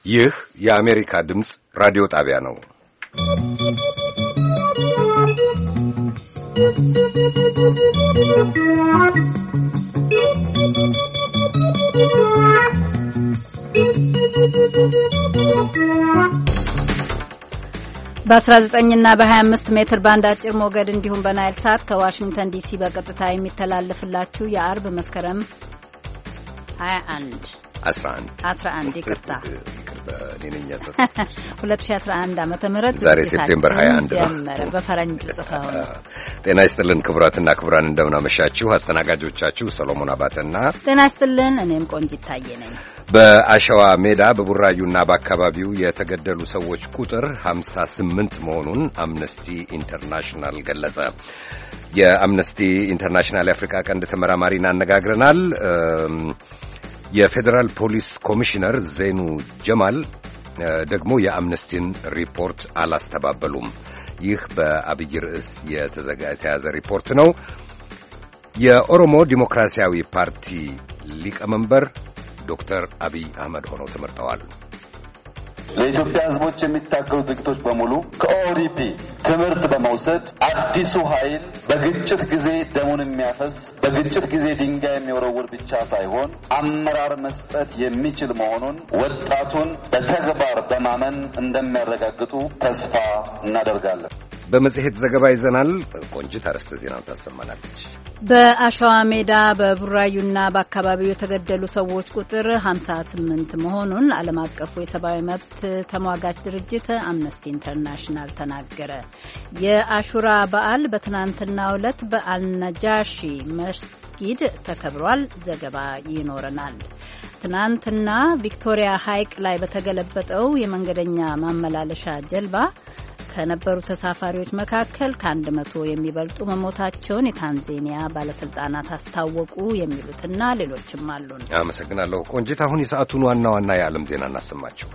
ይህ የአሜሪካ ድምፅ ራዲዮ ጣቢያ ነው። በ19 እና በ25 ሜትር ባንድ አጭር ሞገድ እንዲሁም በናይል ሳት ከዋሽንግተን ዲሲ በቀጥታ የሚተላለፍላችሁ የአርብ መስከረም 11 ይቅርታ 2011 ዓመተ ምህረት ዛሬ ሴፕቴምበር 21 ጀመረ በፈረንጅ ጽፈው ነው። ጤና ይስጥልን ክቡራትና ክቡራን፣ እንደምን አመሻችሁ። አስተናጋጆቻችሁ ሰሎሞን አባተና ጤና ይስጥልን፣ እኔም ቆንጂት ታዬ ነኝ። በአሸዋ ሜዳ በቡራዩና በአካባቢው የተገደሉ ሰዎች ቁጥር 58 መሆኑን አምነስቲ ኢንተርናሽናል ገለጸ። የአምነስቲ ኢንተርናሽናል የአፍሪካ ቀንድ ተመራማሪን አነጋግረናል። የፌዴራል ፖሊስ ኮሚሽነር ዘይኑ ጀማል ደግሞ የአምነስቲን ሪፖርት አላስተባበሉም። ይህ በአብይ ርዕስ የተያዘ ሪፖርት ነው። የኦሮሞ ዲሞክራሲያዊ ፓርቲ ሊቀመንበር ዶክተር አብይ አህመድ ሆነው ተመርጠዋል። ለኢትዮጵያ ሕዝቦች የሚታገሉ ድርጅቶች በሙሉ ከኦዲፒ ትምህርት በመውሰድ አዲሱ ኃይል በግጭት ጊዜ ደሙን የሚያፈስ በግጭት ጊዜ ድንጋይ የሚወረውር ብቻ ሳይሆን አመራር መስጠት የሚችል መሆኑን ወጣቱን በተግባር በማመን እንደሚያረጋግጡ ተስፋ እናደርጋለን። በመጽሔት ዘገባ ይዘናል። ቆንጂት አርዕስተ ዜናውን ታሰማናለች። በአሸዋ ሜዳ በቡራዩና በአካባቢው የተገደሉ ሰዎች ቁጥር 58 መሆኑን ዓለም አቀፉ የሰብአዊ መብት ተሟጋች ድርጅት አምነስቲ ኢንተርናሽናል ተናገረ። የአሹራ በዓል በትናንትናው ዕለት በአልነጃሺ መስጊድ ተከብሯል። ዘገባ ይኖረናል። ትናንትና ቪክቶሪያ ሐይቅ ላይ በተገለበጠው የመንገደኛ ማመላለሻ ጀልባ ከነበሩ ተሳፋሪዎች መካከል ከ100 የሚበልጡ መሞታቸውን የታንዛኒያ ባለስልጣናት አስታወቁ። የሚሉትና ሌሎችም አሉን። አመሰግናለሁ ቆንጂት። አሁን የሰዓቱን ዋና ዋና የዓለም ዜና እናሰማችሁ።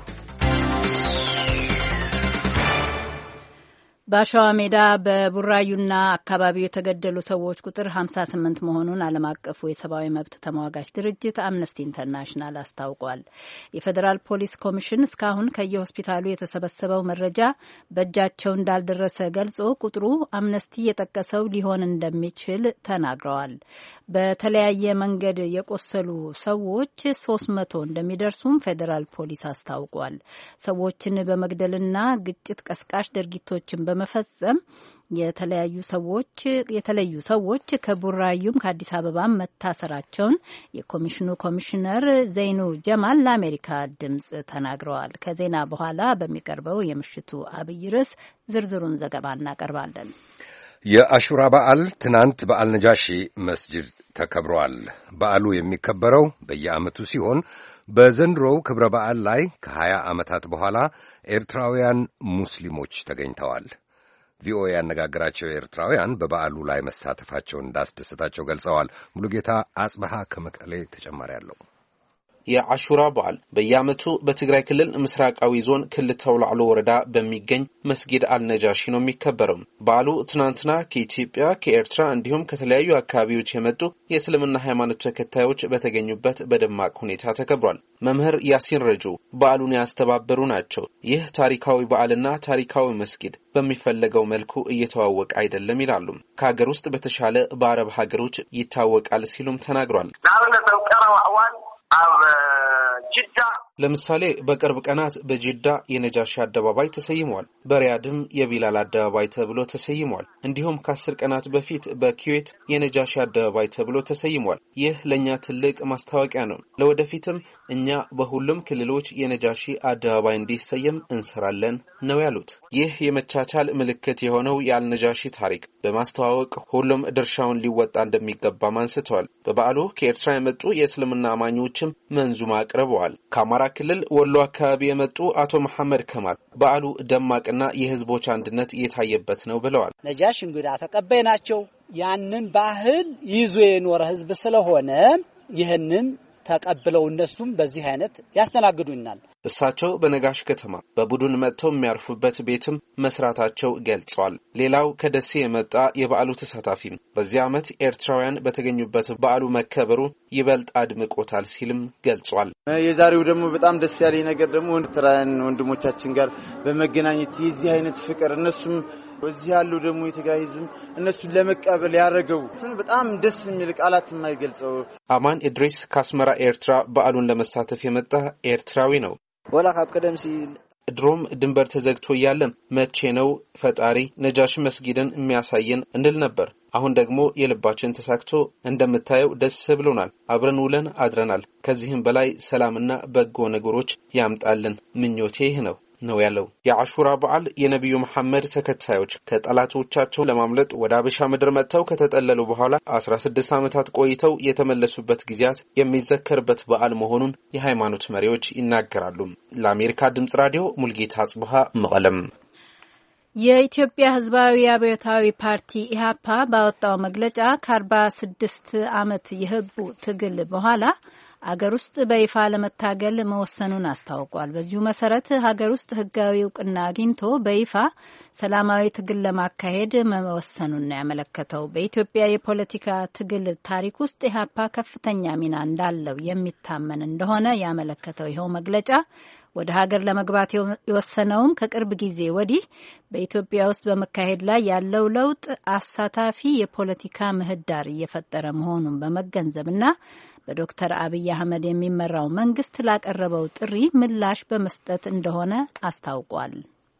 በአሸዋ ሜዳ በቡራዩና አካባቢው የተገደሉ ሰዎች ቁጥር 58 መሆኑን ዓለም አቀፉ የሰብአዊ መብት ተሟጋች ድርጅት አምነስቲ ኢንተርናሽናል አስታውቋል። የፌዴራል ፖሊስ ኮሚሽን እስካሁን ከየሆስፒታሉ የተሰበሰበው መረጃ በእጃቸው እንዳልደረሰ ገልጾ ቁጥሩ አምነስቲ የጠቀሰው ሊሆን እንደሚችል ተናግረዋል። በተለያየ መንገድ የቆሰሉ ሰዎች 300 እንደሚደርሱም ፌዴራል ፖሊስ አስታውቋል። ሰዎችን በመግደልና ግጭት ቀስቃሽ ድርጊቶችን በመፈጸም የተለዩ ሰዎች ከቡራዩም ከአዲስ አበባ መታሰራቸውን የኮሚሽኑ ኮሚሽነር ዘይኑ ጀማል ለአሜሪካ ድምጽ ተናግረዋል። ከዜና በኋላ በሚቀርበው የምሽቱ አብይ ርዕስ ዝርዝሩን ዘገባ እናቀርባለን። የአሹራ በዓል ትናንት በአልነጃሺ መስጂድ ተከብሯል። በዓሉ የሚከበረው በየዓመቱ ሲሆን በዘንድሮው ክብረ በዓል ላይ ከ20 ዓመታት በኋላ ኤርትራውያን ሙስሊሞች ተገኝተዋል። ቪኦኤ ያነጋገራቸው ኤርትራውያን በበዓሉ ላይ መሳተፋቸውን እንዳስደሰታቸው ገልጸዋል። ሙሉጌታ አጽበሃ ከመቀሌ ተጨማሪ አለው። የአሹራ በዓል በየዓመቱ በትግራይ ክልል ምስራቃዊ ዞን ክልተ አውላዕሎ ወረዳ በሚገኝ መስጊድ አልነጃሺ ነው የሚከበረው። በዓሉ ትናንትና ከኢትዮጵያ ከኤርትራ እንዲሁም ከተለያዩ አካባቢዎች የመጡ የእስልምና ሃይማኖት ተከታዮች በተገኙበት በደማቅ ሁኔታ ተከብሯል። መምህር ያሲን ረጁ በዓሉን ያስተባበሩ ናቸው። ይህ ታሪካዊ በዓልና ታሪካዊ መስጊድ በሚፈለገው መልኩ እየተዋወቀ አይደለም ይላሉ። ከሀገር ውስጥ በተሻለ በአረብ ሀገሮች ይታወቃል ሲሉም ተናግሯል። ለምሳሌ በቅርብ ቀናት በጂዳ የነጃሺ አደባባይ ተሰይሟል። በሪያድም የቢላል አደባባይ ተብሎ ተሰይሟል። እንዲሁም ከ10 ቀናት በፊት በኩዌት የነጃሺ አደባባይ ተብሎ ተሰይሟል። ይህ ለኛ ትልቅ ማስታወቂያ ነው። ለወደፊትም እኛ በሁሉም ክልሎች የነጃሺ አደባባይ እንዲሰየም እንሰራለን ነው ያሉት። ይህ የመቻቻል ምልክት የሆነው የአልነጃሺ ታሪክ በማስተዋወቅ ሁሉም ድርሻውን ሊወጣ እንደሚገባም አንስተዋል። በበዓሉ ከኤርትራ የመጡ የእስልምና አማኞችም መንዙማ አቅርበዋል። ከአማራ ክልል ወሎ አካባቢ የመጡ አቶ መሐመድ ከማል በዓሉ ደማቅና የህዝቦች አንድነት እየታየበት ነው ብለዋል። ነጃሽ እንግዳ ተቀባይ ናቸው። ያንን ባህል ይዞ የኖረ ህዝብ ስለሆነ ይህንን ተቀብለው እነሱም በዚህ አይነት ያስተናግዱናል። እሳቸው በነጋሽ ከተማ በቡድን መጥተው የሚያርፉበት ቤትም መስራታቸው ገልጿል። ሌላው ከደሴ የመጣ የበዓሉ ተሳታፊም በዚህ ዓመት ኤርትራውያን በተገኙበት በዓሉ መከበሩ ይበልጥ አድምቆታል ሲልም ገልጿል። የዛሬው ደግሞ በጣም ደስ ያለኝ ነገር ደግሞ ኤርትራውያን ወንድሞቻችን ጋር በመገናኘት የዚህ አይነት ፍቅር እነሱም ወዚህ ያሉ ደግሞ የትግራይ ህዝብ እነሱን ለመቀበል ያደረገው በጣም ደስ የሚል ቃላት የማይገልጸው። አማን ኢድሪስ ከአስመራ ኤርትራ በዓሉን ለመሳተፍ የመጣ ኤርትራዊ ነው። ወላ ካብ ቀደም ሲል ድሮም ድንበር ተዘግቶ እያለ መቼ ነው ፈጣሪ ነጃሽ መስጊድን የሚያሳየን እንል ነበር። አሁን ደግሞ የልባችን ተሳክቶ እንደምታየው ደስ ብሎናል። አብረን ውለን አድረናል። ከዚህም በላይ ሰላምና በጎ ነገሮች ያምጣልን ምኞቴ ይህ ነው ያለው። የአሹራ በዓል የነብዩ መሐመድ ተከታዮች ከጠላቶቻቸው ለማምለጥ ወደ አበሻ ምድር መጥተው ከተጠለሉ በኋላ 16 ዓመታት ቆይተው የተመለሱበት ጊዜያት የሚዘከርበት በዓል መሆኑን የሃይማኖት መሪዎች ይናገራሉ። ለአሜሪካ ድምጽ ራዲዮ ሙልጌታ አጽብሃ መቀለም። የኢትዮጵያ ሕዝባዊ አብዮታዊ ፓርቲ ኢህአፓ ባወጣው መግለጫ ከ46 ዓመት የህቡ ትግል በኋላ አገር ውስጥ በይፋ ለመታገል መወሰኑን አስታውቋል። በዚሁ መሰረት ሀገር ውስጥ ህጋዊ እውቅና አግኝቶ በይፋ ሰላማዊ ትግል ለማካሄድ መወሰኑን ነው ያመለከተው። በኢትዮጵያ የፖለቲካ ትግል ታሪክ ውስጥ ኢህአፓ ከፍተኛ ሚና እንዳለው የሚታመን እንደሆነ ያመለከተው ይኸው መግለጫ ወደ ሀገር ለመግባት የወሰነውም ከቅርብ ጊዜ ወዲህ በኢትዮጵያ ውስጥ በመካሄድ ላይ ያለው ለውጥ አሳታፊ የፖለቲካ ምህዳር እየፈጠረ መሆኑን በመገንዘብና በዶክተር አብይ አህመድ የሚመራው መንግስት ላቀረበው ጥሪ ምላሽ በመስጠት እንደሆነ አስታውቋል።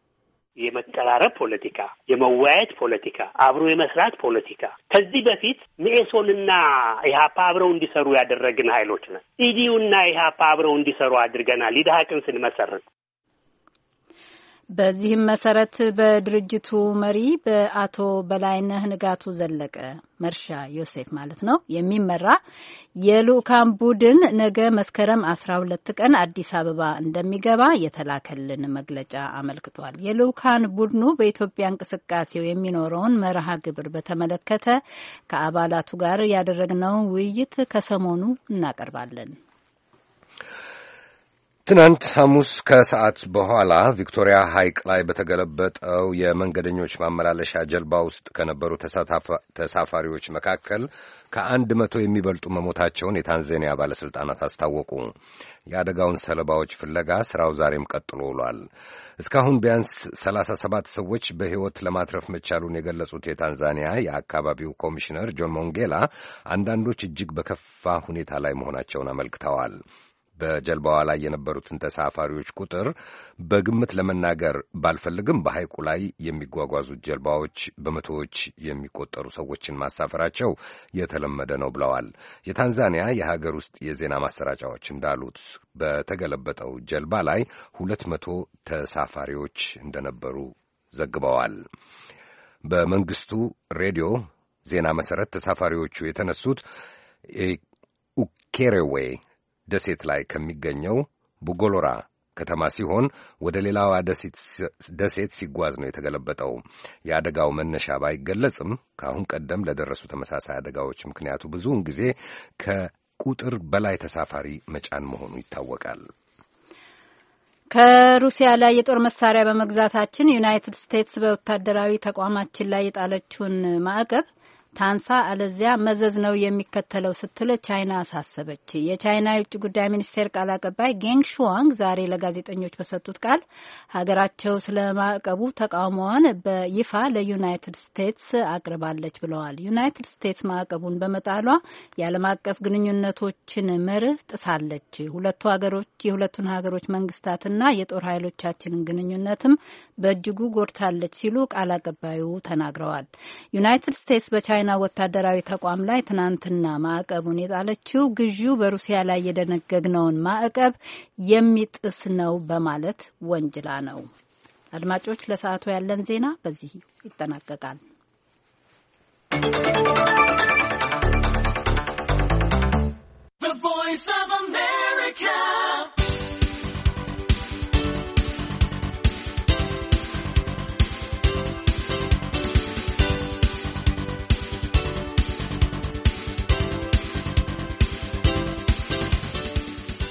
የመቀራረብ ፖለቲካ፣ የመወያየት ፖለቲካ፣ አብሮ የመስራት ፖለቲካ ከዚህ በፊት መኢሶንና ኢህአፓ አብረው እንዲሰሩ ያደረግን ኃይሎች ነን። ኢዲዩና ኢህአፓ አብረው እንዲሰሩ አድርገናል። ኢድሃቅን ስንመሰርት በዚህም መሰረት በድርጅቱ መሪ በአቶ በላይነህ ንጋቱ ዘለቀ መርሻ ዮሴፍ ማለት ነው የሚመራ የልኡካን ቡድን ነገ መስከረም 12 ቀን አዲስ አበባ እንደሚገባ የተላከልን መግለጫ አመልክቷል። የልኡካን ቡድኑ በኢትዮጵያ እንቅስቃሴው የሚኖረውን መርሃ ግብር በተመለከተ ከአባላቱ ጋር ያደረግነውን ውይይት ከሰሞኑ እናቀርባለን። ትናንት ሐሙስ ከሰዓት በኋላ ቪክቶሪያ ሐይቅ ላይ በተገለበጠው የመንገደኞች ማመላለሻ ጀልባ ውስጥ ከነበሩ ተሳፋሪዎች መካከል ከ100 የሚበልጡ መሞታቸውን የታንዛኒያ ባለሥልጣናት አስታወቁ። የአደጋውን ሰለባዎች ፍለጋ ሥራው ዛሬም ቀጥሎ ውሏል። እስካሁን ቢያንስ 37 ሰዎች በሕይወት ለማትረፍ መቻሉን የገለጹት የታንዛኒያ የአካባቢው ኮሚሽነር ጆን ሞንጌላ አንዳንዶች እጅግ በከፋ ሁኔታ ላይ መሆናቸውን አመልክተዋል። በጀልባዋ ላይ የነበሩትን ተሳፋሪዎች ቁጥር በግምት ለመናገር ባልፈልግም በሐይቁ ላይ የሚጓጓዙት ጀልባዎች በመቶዎች የሚቆጠሩ ሰዎችን ማሳፈራቸው የተለመደ ነው ብለዋል። የታንዛኒያ የሀገር ውስጥ የዜና ማሰራጫዎች እንዳሉት በተገለበጠው ጀልባ ላይ 200 ተሳፋሪዎች እንደነበሩ ዘግበዋል። በመንግስቱ ሬዲዮ ዜና መሰረት ተሳፋሪዎቹ የተነሱት ኡኬሬዌ ደሴት ላይ ከሚገኘው ቡጎሎራ ከተማ ሲሆን ወደ ሌላዋ ደሴት ሲጓዝ ነው የተገለበጠው። የአደጋው መነሻ ባይገለጽም ከአሁን ቀደም ለደረሱ ተመሳሳይ አደጋዎች ምክንያቱ ብዙውን ጊዜ ከቁጥር በላይ ተሳፋሪ መጫን መሆኑ ይታወቃል። ከሩሲያ ላይ የጦር መሳሪያ በመግዛታችን ዩናይትድ ስቴትስ በወታደራዊ ተቋማችን ላይ የጣለችውን ማዕቀብ ታንሳ አለዚያ መዘዝ ነው የሚከተለው ስትል ቻይና አሳሰበች። የቻይና የውጭ ጉዳይ ሚኒስቴር ቃል አቀባይ ጌንግ ሹዋንግ ዛሬ ለጋዜጠኞች በሰጡት ቃል ሀገራቸው ስለ ማዕቀቡ ተቃውሞዋን በይፋ ለዩናይትድ ስቴትስ አቅርባለች ብለዋል። ዩናይትድ ስቴትስ ማዕቀቡን በመጣሏ የዓለም አቀፍ ግንኙነቶችን መርህ ጥሳለች፣ የሁለቱን ሀገሮች መንግስታትና የጦር ኃይሎቻችንን ግንኙነትም በእጅጉ ጎድታለች ሲሉ ቃል አቀባዩ ተናግረዋል። ዩናይትድ ስቴትስ በቻይና ወታደራዊ ተቋም ላይ ትናንትና ማዕቀቡን የጣለችው ግዢው በሩሲያ ላይ የደነገግነውን ማዕቀብ የሚጥስ ነው በማለት ወንጅላ ነው። አድማጮች፣ ለሰዓቱ ያለን ዜና በዚህ ይጠናቀቃል።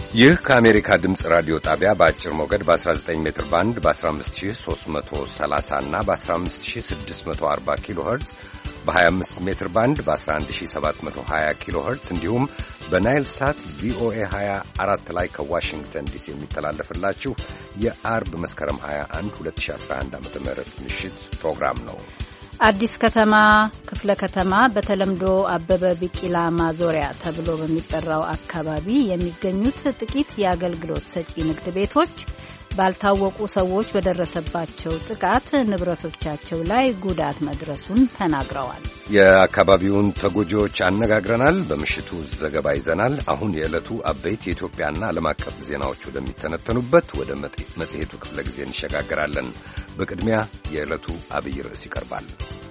ይህ ከአሜሪካ ድምፅ ራዲዮ ጣቢያ በአጭር ሞገድ በ19 ሜትር ባንድ በ15330 እና በ15640 ኪሎ ሄርትዝ በ25 ሜትር ባንድ በ11720 ኪሎ ሄርትዝ እንዲሁም በናይል ሳት ቪኦኤ 24 ላይ ከዋሽንግተን ዲሲ የሚተላለፍላችሁ የአርብ መስከረም 21 2011 ዓ.ም ምሽት ፕሮግራም ነው። አዲስ ከተማ ክፍለ ከተማ በተለምዶ አበበ ቢቂላ ማዞሪያ ተብሎ በሚጠራው አካባቢ የሚገኙት ጥቂት የአገልግሎት ሰጪ ንግድ ቤቶች ባልታወቁ ሰዎች በደረሰባቸው ጥቃት ንብረቶቻቸው ላይ ጉዳት መድረሱን ተናግረዋል። የአካባቢውን ተጎጂዎች አነጋግረናል። በምሽቱ ዘገባ ይዘናል። አሁን የዕለቱ አበይት የኢትዮጵያና ዓለም አቀፍ ዜናዎች ወደሚተነተኑበት ወደ መጽሔቱ ክፍለ ጊዜ እንሸጋገራለን። በቅድሚያ የዕለቱ አብይ ርዕስ ይቀርባል።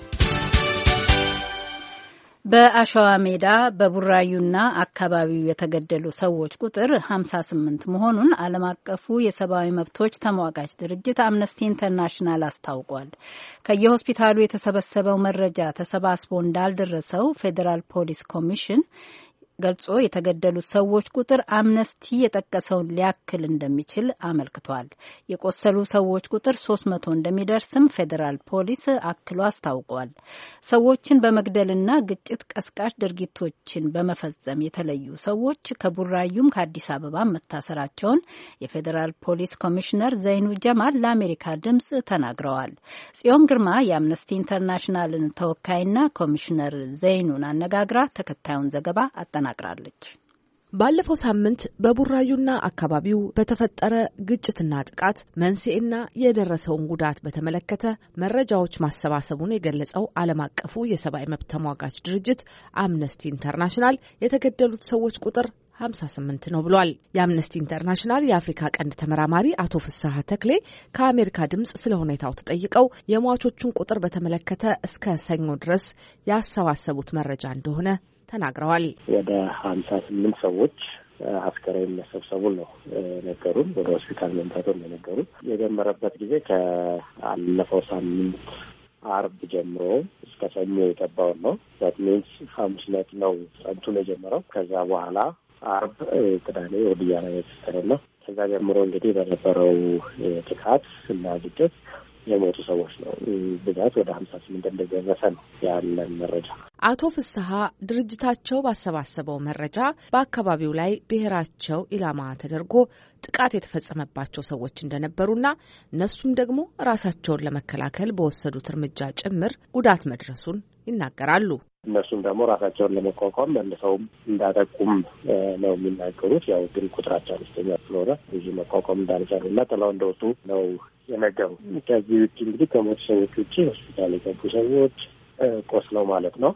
በአሸዋ ሜዳ በቡራዩና አካባቢው የተገደሉ ሰዎች ቁጥር 58 መሆኑን ዓለም አቀፉ የሰብአዊ መብቶች ተሟጋች ድርጅት አምነስቲ ኢንተርናሽናል አስታውቋል። ከየሆስፒታሉ የተሰበሰበው መረጃ ተሰባስቦ እንዳልደረሰው ፌዴራል ፖሊስ ኮሚሽን ገልጾ የተገደሉት ሰዎች ቁጥር አምነስቲ የጠቀሰውን ሊያክል እንደሚችል አመልክቷል። የቆሰሉ ሰዎች ቁጥር 300 እንደሚደርስም ፌዴራል ፖሊስ አክሎ አስታውቋል። ሰዎችን በመግደልና ግጭት ቀስቃሽ ድርጊቶችን በመፈጸም የተለዩ ሰዎች ከቡራዩም ከአዲስ አበባ መታሰራቸውን የፌዴራል ፖሊስ ኮሚሽነር ዘይኑ ጀማል ለአሜሪካ ድምጽ ተናግረዋል። ጽዮን ግርማ የአምነስቲ ኢንተርናሽናልን ተወካይና ኮሚሽነር ዘይኑን አነጋግራ ተከታዩን ዘገባ አጠናቅራለች። ባለፈው ሳምንት በቡራዩና አካባቢው በተፈጠረ ግጭትና ጥቃት መንስኤና የደረሰውን ጉዳት በተመለከተ መረጃዎች ማሰባሰቡን የገለጸው ዓለም አቀፉ የሰብአዊ መብት ተሟጋች ድርጅት አምነስቲ ኢንተርናሽናል የተገደሉት ሰዎች ቁጥር 58 ነው ብሏል። የአምነስቲ ኢንተርናሽናል የአፍሪካ ቀንድ ተመራማሪ አቶ ፍስሐ ተክሌ ከአሜሪካ ድምጽ ስለ ሁኔታው ተጠይቀው የሟቾቹን ቁጥር በተመለከተ እስከ ሰኞ ድረስ ያሰባሰቡት መረጃ እንደሆነ ተናግረዋል። ወደ 58 ሰዎች አስከሬን መሰብሰቡን ነው ነገሩን። ወደ ሆስፒታል መምጣቱን ነው ነገሩን። የጀመረበት ጊዜ ከአለፈው ሳምንት አርብ ጀምሮ እስከ ሰኞ የገባው ነው። ዛት ሚንስ ሐሙስ ዕለት ነው እንትኑ የጀመረው። ከዛ በኋላ አርብ፣ ቅዳሜ ወዲያ ላይ የተስተረለ ከዛ ጀምሮ እንግዲህ በነበረው ጥቃት እና ግጭት የሞቱ ሰዎች ነው ብዛት ወደ 58 እንደደረሰ ነው ያለን መረጃ። አቶ ፍስሐ ድርጅታቸው ባሰባሰበው መረጃ በአካባቢው ላይ ብሔራቸው ኢላማ ተደርጎ ጥቃት የተፈጸመባቸው ሰዎች እንደነበሩና እነሱም ደግሞ ራሳቸውን ለመከላከል በወሰዱት እርምጃ ጭምር ጉዳት መድረሱን ይናገራሉ። እነሱም ደግሞ ራሳቸውን ለመቋቋም መልሰውም እንዳጠቁም ነው የሚናገሩት። ያው ግን ቁጥራቸው አነስተኛ ስለሆነ ብዙ መቋቋም እንዳልቻሉና ጥለው እንደወጡ ነው የነገሩ። ከዚህ ውጭ እንግዲህ ከሞቱ ሰዎች ውጭ ሆስፒታል የገቡ ሰዎች ቆስለው ማለት ነው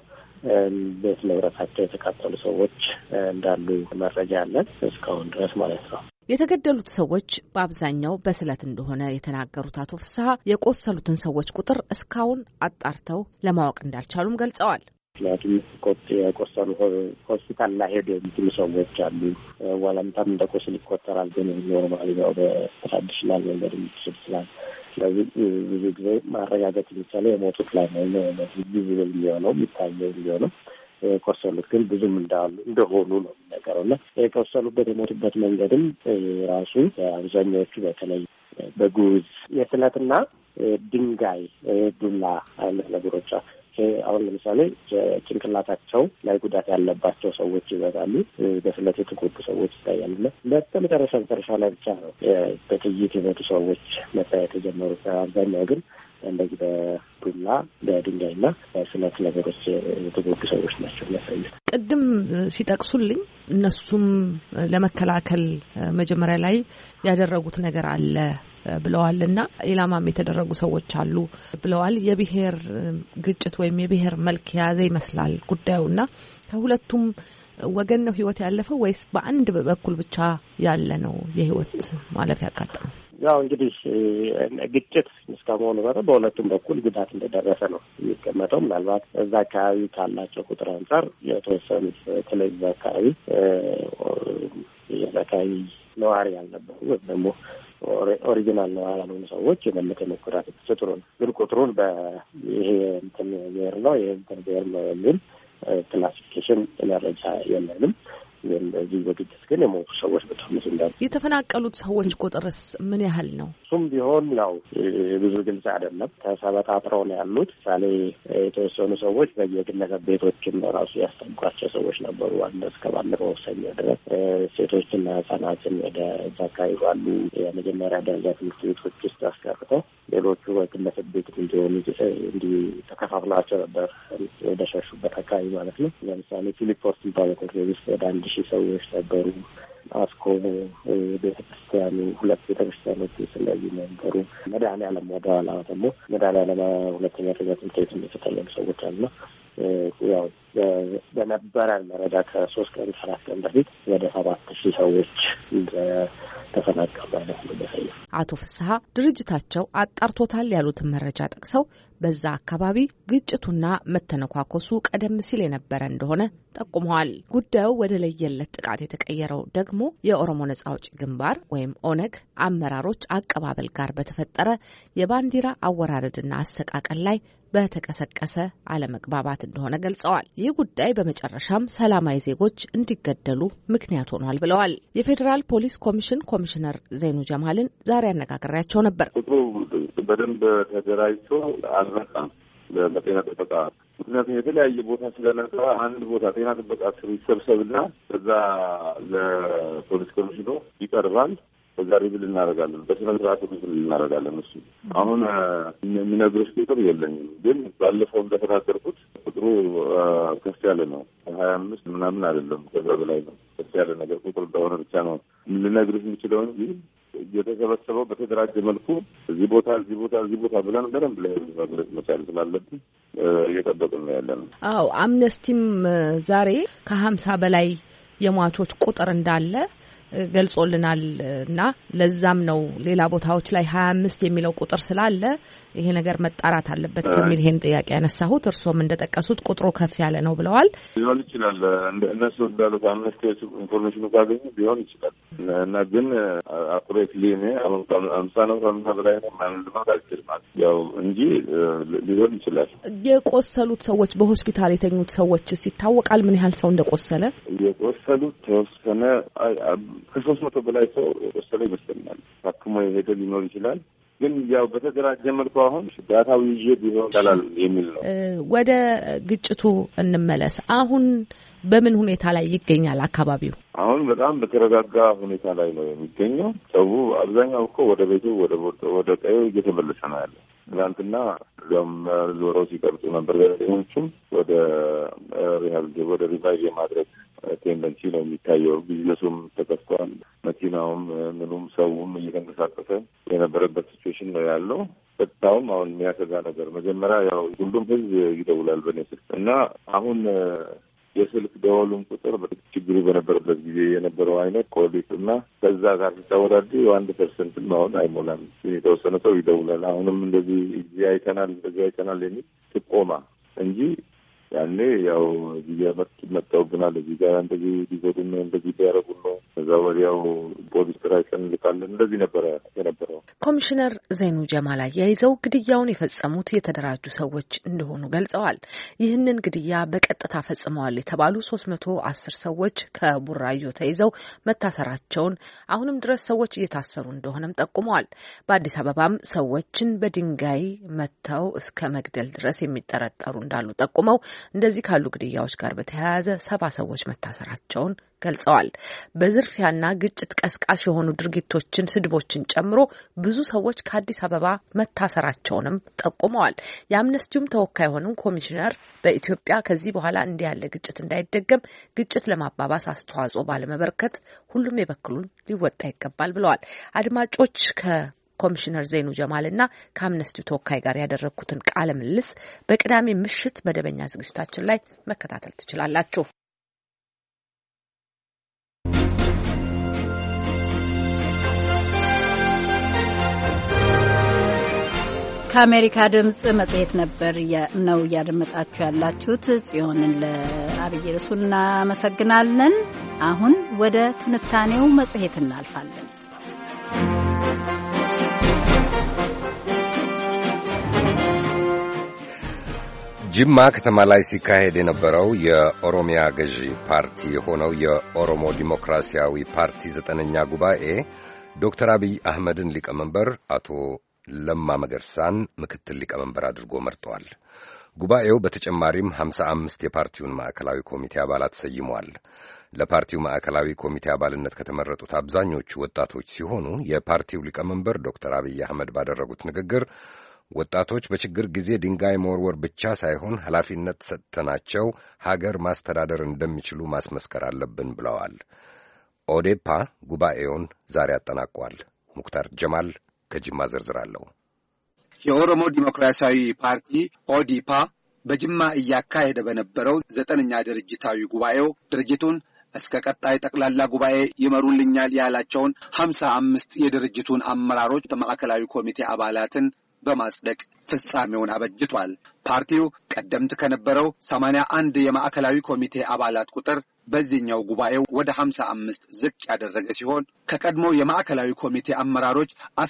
ቤት ንብረታቸው የተቃጠሉ ሰዎች እንዳሉ መረጃ አለን እስካሁን ድረስ ማለት ነው። የተገደሉት ሰዎች በአብዛኛው በስለት እንደሆነ የተናገሩት አቶ ፍስሐ የቆሰሉትን ሰዎች ቁጥር እስካሁን አጣርተው ለማወቅ እንዳልቻሉም ገልጸዋል። ምክንያቱም የቆሰሉ ሆስፒታል ላይ ሄዱ የሚችሉ ሰዎች አሉ። ዋላምታም እንደ ቁስል ይቆጠራል፣ ግን ኖርማሊ ነው በትራዲሽናል መንገድ የሚችል ስላል። ስለዚህ ብዙ ጊዜ ማረጋገጥ የሚቻለው የሞቱት ላይ ነው ቪዚብል የሚሆነው የሚታየው የሚሆነው። የቆሰሉት ግን ብዙም እንደሆኑ ነው የሚነገረው እና የቆሰሉበት የሞቱበት መንገድም ራሱ አብዛኛዎቹ በተለይ በጉዝ የስለትና ድንጋይ ዱላ አይነት ነገሮች አሁን ለምሳሌ ጭንቅላታቸው ላይ ጉዳት ያለባቸው ሰዎች ይበዛሉ። በስለት የተጎዱ ሰዎች ይታያሉና መጨረሻ ላይ ብቻ ነው በጥይት የሞቱ ሰዎች መታየት የጀመሩት። አብዛኛው ግን እንደዚህ በዱላ በድንጋይና በስለት ነገሮች የተጎዱ ሰዎች ናቸው የሚያሳዩት። ቅድም ሲጠቅሱልኝ እነሱም ለመከላከል መጀመሪያ ላይ ያደረጉት ነገር አለ ብለዋልና ኢላማም የተደረጉ ሰዎች አሉ ብለዋል። የብሔር ግጭት ወይም የብሔር መልክ የያዘ ይመስላል ጉዳዩና ከሁለቱም ወገን ነው ህይወት ያለፈው ወይስ በአንድ በኩል ብቻ ያለ ነው የህይወት ማለፍ ያጋጠመው? ያው እንግዲህ ግጭት እስከመሆኑ በኋላ በሁለቱም በኩል ጉዳት እንደደረሰ ነው የሚቀመጠው። ምናልባት እዛ አካባቢ ካላቸው ቁጥር አንጻር የተወሰኑት በተለይ እዛ አካባቢ ነዋሪ ያልነበሩ ወይም ደግሞ ኦሪጂናል ነዋሪ ያልሆኑ ሰዎች የበለጠ መጎዳት ጥሩ ነው። ግን ቁጥሩን ይሄ እንትን ብሔር ነው ይሄ እንትን ብሔር ነው የሚል ክላሲፊኬሽን መረጃ የለንም። እዚህ በግጭት ግን የሞቱ ሰዎች በጣም ብዙ እንዳሉ። የተፈናቀሉት ሰዎች ቁጥርስ ምን ያህል ነው? እሱም ቢሆን ያው ብዙ ግልጽ አይደለም። ተሰበጣጥረው ነው ያሉት። ምሳሌ የተወሰኑ ሰዎች በየግለሰብ ቤቶችም ራሱ ያስጠጓቸው ሰዎች ነበሩ። አንድ እስከ ባለፈው ሰኞ ድረስ ሴቶችና ህጻናትን ወደ እዛ አካባቢ ባሉ የመጀመሪያ ደረጃ ትምህርት ቤቶች ውስጥ አስቀርተው ሌሎቹ በግለሰብ ቤት እንዲሆኑ እንዲህ ተከፋፍላቸው ነበር ወደ ሸሹበት አካባቢ ማለት ነው። ለምሳሌ ፊሊፖስ የሚባለው ትምህርት ቤት ውስጥ ወደ 1000 ሰዎች ነበሩ። አስኮ ቤተክርስቲያኑ 2 ቤተክርስቲያኖች ስለዚህ ነበሩ። መድኃኔዓለም ወደኋላ ደግሞ መድኃኔዓለም ሁለተኛ ደረጃ ትምህርት ቤት የተጠለሉ ሰዎች አሉ። ያው በነበረን መረጃ ከ3 ቀን 4 ቀን በፊት ወደ 7000 ሰዎች ተፈናቀሉ ማለት ነው። አቶ ፍስሐ ድርጅታቸው አጣርቶታል ያሉትን መረጃ ጠቅሰው በዛ አካባቢ ግጭቱና መተነኳኮሱ ቀደም ሲል የነበረ እንደሆነ ጠቁመዋል። ጉዳዩ ወደ ለየለት ጥቃት የተቀየረው ደግሞ የኦሮሞ ነጻ አውጪ ግንባር ወይም ኦነግ አመራሮች አቀባበል ጋር በተፈጠረ የባንዲራ አወራረድና አሰቃቀል ላይ በተቀሰቀሰ አለመግባባት እንደሆነ ገልጸዋል። ይህ ጉዳይ በመጨረሻም ሰላማዊ ዜጎች እንዲገደሉ ምክንያት ሆኗል ብለዋል። የፌዴራል ፖሊስ ኮሚሽን ኮሚሽነር ዘይኑ ጀማልን ዛሬ አነጋግሬያቸው ነበር። ቁጥሩ በደንብ ተደራጅቶ አልመጣም በጤና ጥበቃ ምክንያቱም የተለያየ ቦታ ስለነበረ አንድ ቦታ ጤና ጥበቃ ስር ይሰብሰብና ከዛ ለፖሊስ ኮሚሽኑ ይቀርባል። በዛ ሪቪል እናደርጋለን። በስነ ስርዓቱ ሪቪል እናደርጋለን። እሱ አሁን የሚነግሩሽ ቁጥር የለኝም፣ ግን ባለፈው እንደተናገርኩት ቁጥሩ ከፍ ያለ ነው። 25 ምናምን አይደለም፣ ከዛ በላይ ነው። ከፍ ያለ ነገር ቁጥር እንደሆነ ብቻ ነው ልነግርሽ የምችለው እንጂ የተሰበሰበው በተደራጀ መልኩ እዚህ ቦታ ብለን በደንብ ለመግለጽ መቻል ስላለብን እየጠበቅን ነው ያለነው። አዎ አምነስቲም ዛሬ ከ50 በላይ የሟቾች ቁጥር እንዳለ ገልጾልናል እና ለዛም ነው ሌላ ቦታዎች ላይ 25 የሚለው ቁጥር ስላለ ይሄ ነገር መጣራት አለበት ከሚል ይሄን ጥያቄ ያነሳሁት። እርሶም እንደጠቀሱት ቁጥሩ ከፍ ያለ ነው ብለዋል። ሊሆን ይችላል እነሱ እንዳሉት አምነስቲ ኢንፎርሜሽኑ ካገኙ ሊሆን ይችላል እና ግን አኩሬትሊ እኔ አሁን 50 ነው ከምና በላይ ነው ማለት አልችልም ያው እንጂ ሊሆን ይችላል። የቆሰሉት ሰዎች በሆስፒታል የተኙት ሰዎች ይታወቃል ምን ያህል ሰው እንደቆሰለ? የቆሰሉት ተወሰነ ከ300 በላይ ሰው የቆሰለ ይመስለኛል። ታክሞ የሄደ ሊኖር ይችላል። ግን ያው በተደራጀ መልኩ አሁን ዳታው ይዤ ቢሆን ይችላል የሚል ነው። ወደ ግጭቱ እንመለስ። አሁን በምን ሁኔታ ላይ ይገኛል አካባቢው? አሁን በጣም በተረጋጋ ሁኔታ ላይ ነው የሚገኘው። ሰው አብዛኛው እኮ ወደ ቤቱ ወደ ቀዩ እየተመለሰ ነው ያለው። ትናንትና እዛም ዞረው ሲቀርጹ ነበር። ጋዜጠኞቹም ወደ ሪቫይቭ የማድረግ ቴንደንሲ ነው የሚታየው። ቢዝነሱም ተከፍቷል። መኪናውም ምኑም ሰውም እየተንቀሳቀሰ የነበረበት ሲቹዌሽን ነው ያለው። በጣም አሁን የሚያሰጋ ነገር መጀመሪያ ያው ሁሉም ህዝብ ይደውላል በኔ ስልክ እና አሁን የስልክ ደወሉን ቁጥር ችግሩ በነበረበት ጊዜ የነበረው አይነት ኮሊት እና ከዛ ጋር ሲታወዳድ 1% አሁን አይሞላም። የተወሰነ ሰው ይደውላል። አሁንም እንደዚህ አይተናል የሚል ጥቆማ እንጂ ያኔ ያው መጣውብናል እዚህ ጋር እንደዚህ ሊጎዱን ነው እንደዚህ ቢያረጉ ነው ከዛ ወዲያው ፖሊስ ትራይቀን ልካለን እንደዚህ ነበረ የነበረው። ኮሚሽነር ዘይኑ ጀማል አያይዘው ግድያውን የፈጸሙት የተደራጁ ሰዎች እንደሆኑ ገልጸዋል። ይህንን ግድያ በቀጥታ ፈጽመዋል የተባሉ 310 ሰዎች ከቡራዮ ተይዘው መታሰራቸውን አሁንም ድረስ ሰዎች እየታሰሩ እንደሆነም ጠቁመዋል። በአዲስ አበባም ሰዎችን በድንጋይ መተው እስከ መግደል ድረስ የሚጠረጠሩ እንዳሉ ጠቁመው እንደዚህ ካሉ ግድያዎች ጋር በተያያዘ 70 ሰዎች መታሰራቸውን ገልጸዋል። በዝርፊያና ግጭት ቀስቃሽ የሆኑ ድርጊቶችን፣ ስድቦችን ጨምሮ ብዙ ሰዎች ከአዲስ አበባ መታሰራቸውንም ጠቁመዋል። የአምነስቲውም ተወካይ የሆኑ ኮሚሽነር በኢትዮጵያ ከዚህ በኋላ እንዲህ ያለ ግጭት እንዳይደገም ግጭት ለማባባስ አስተዋጽኦ ባለመበርከት ሁሉም የበኩሉን ሊወጣ ይገባል ብለዋል። አድማጮች ኮሚሽነር ዘይኑ ጀማልና ከአምነስቲው ተወካይ ጋር ያደረኩትን ቃለ ምልልስ በቅዳሜ ምሽት መደበኛ ዝግጅታችን ላይ መከታተል ትችላላችሁ። ከአሜሪካ ድምጽ መጽሔት ነው እያደመጣችሁ ያላችሁት። ጽዮንን ለአብይ ርዕሱ እናመሰግናለን። አሁን ወደ ትንታኔው መጽሔት እናልፋለን። ጅማ ከተማ ላይ ሲካሄድ የነበረው የኦሮሚያ ገዢ ፓርቲ የሆነው የኦሮሞ ዲሞክራሲያዊ ፓርቲ 9ኛ ጉባኤ ዶክተር አብይ አህመድን ሊቀመንበር፣ አቶ ለማ መገርሳን ምክትል ሊቀመንበር አድርጎ መርጧል። ጉባኤው በተጨማሪም 55 የፓርቲውን ማዕከላዊ ኮሚቴ አባላት ሰይሟል። ለፓርቲው ማዕከላዊ ኮሚቴ አባልነት ከተመረጡት አብዛኞቹ ወጣቶች ሲሆኑ የፓርቲው ሊቀመንበር ዶክተር አብይ አህመድ ባደረጉት ንግግር ወጣቶች በችግር ጊዜ ድንጋይ መወርወር ብቻ ሳይሆን ኃላፊነት ሰጥተናቸው ሀገር ማስተዳደር እንደሚችሉ ማስመስከር አለብን ብለዋል። ኦዴፓ ጉባኤውን ዛሬ አጠናቋል። ሙክታር ጀማል ከጅማ ዝርዝር አለው። የኦሮሞ ዲሞክራሲያዊ ፓርቲ ኦዲፓ በጅማ እያካሄደ በነበረው 9ኛ ድርጅታዊ ጉባኤው ድርጅቱን እስከ ቀጣይ ጠቅላላ ጉባኤ ይመሩልኛል ያላቸውን 55 የድርጅቱን አመራሮች ማዕከላዊ ኮሚቴ አባላትን በማጽደቅ ፍጻሜውን አበጅቷል። ፓርቲው ቀደምት ከነበረው 81 የማዕከላዊ ኮሚቴ አባላት ቁጥር በዚህኛው ጉባኤው ወደ 55 ዝቅ ያደረገ ሲሆን ከቀድሞ የማዕከላዊ ኮሚቴ አመራሮች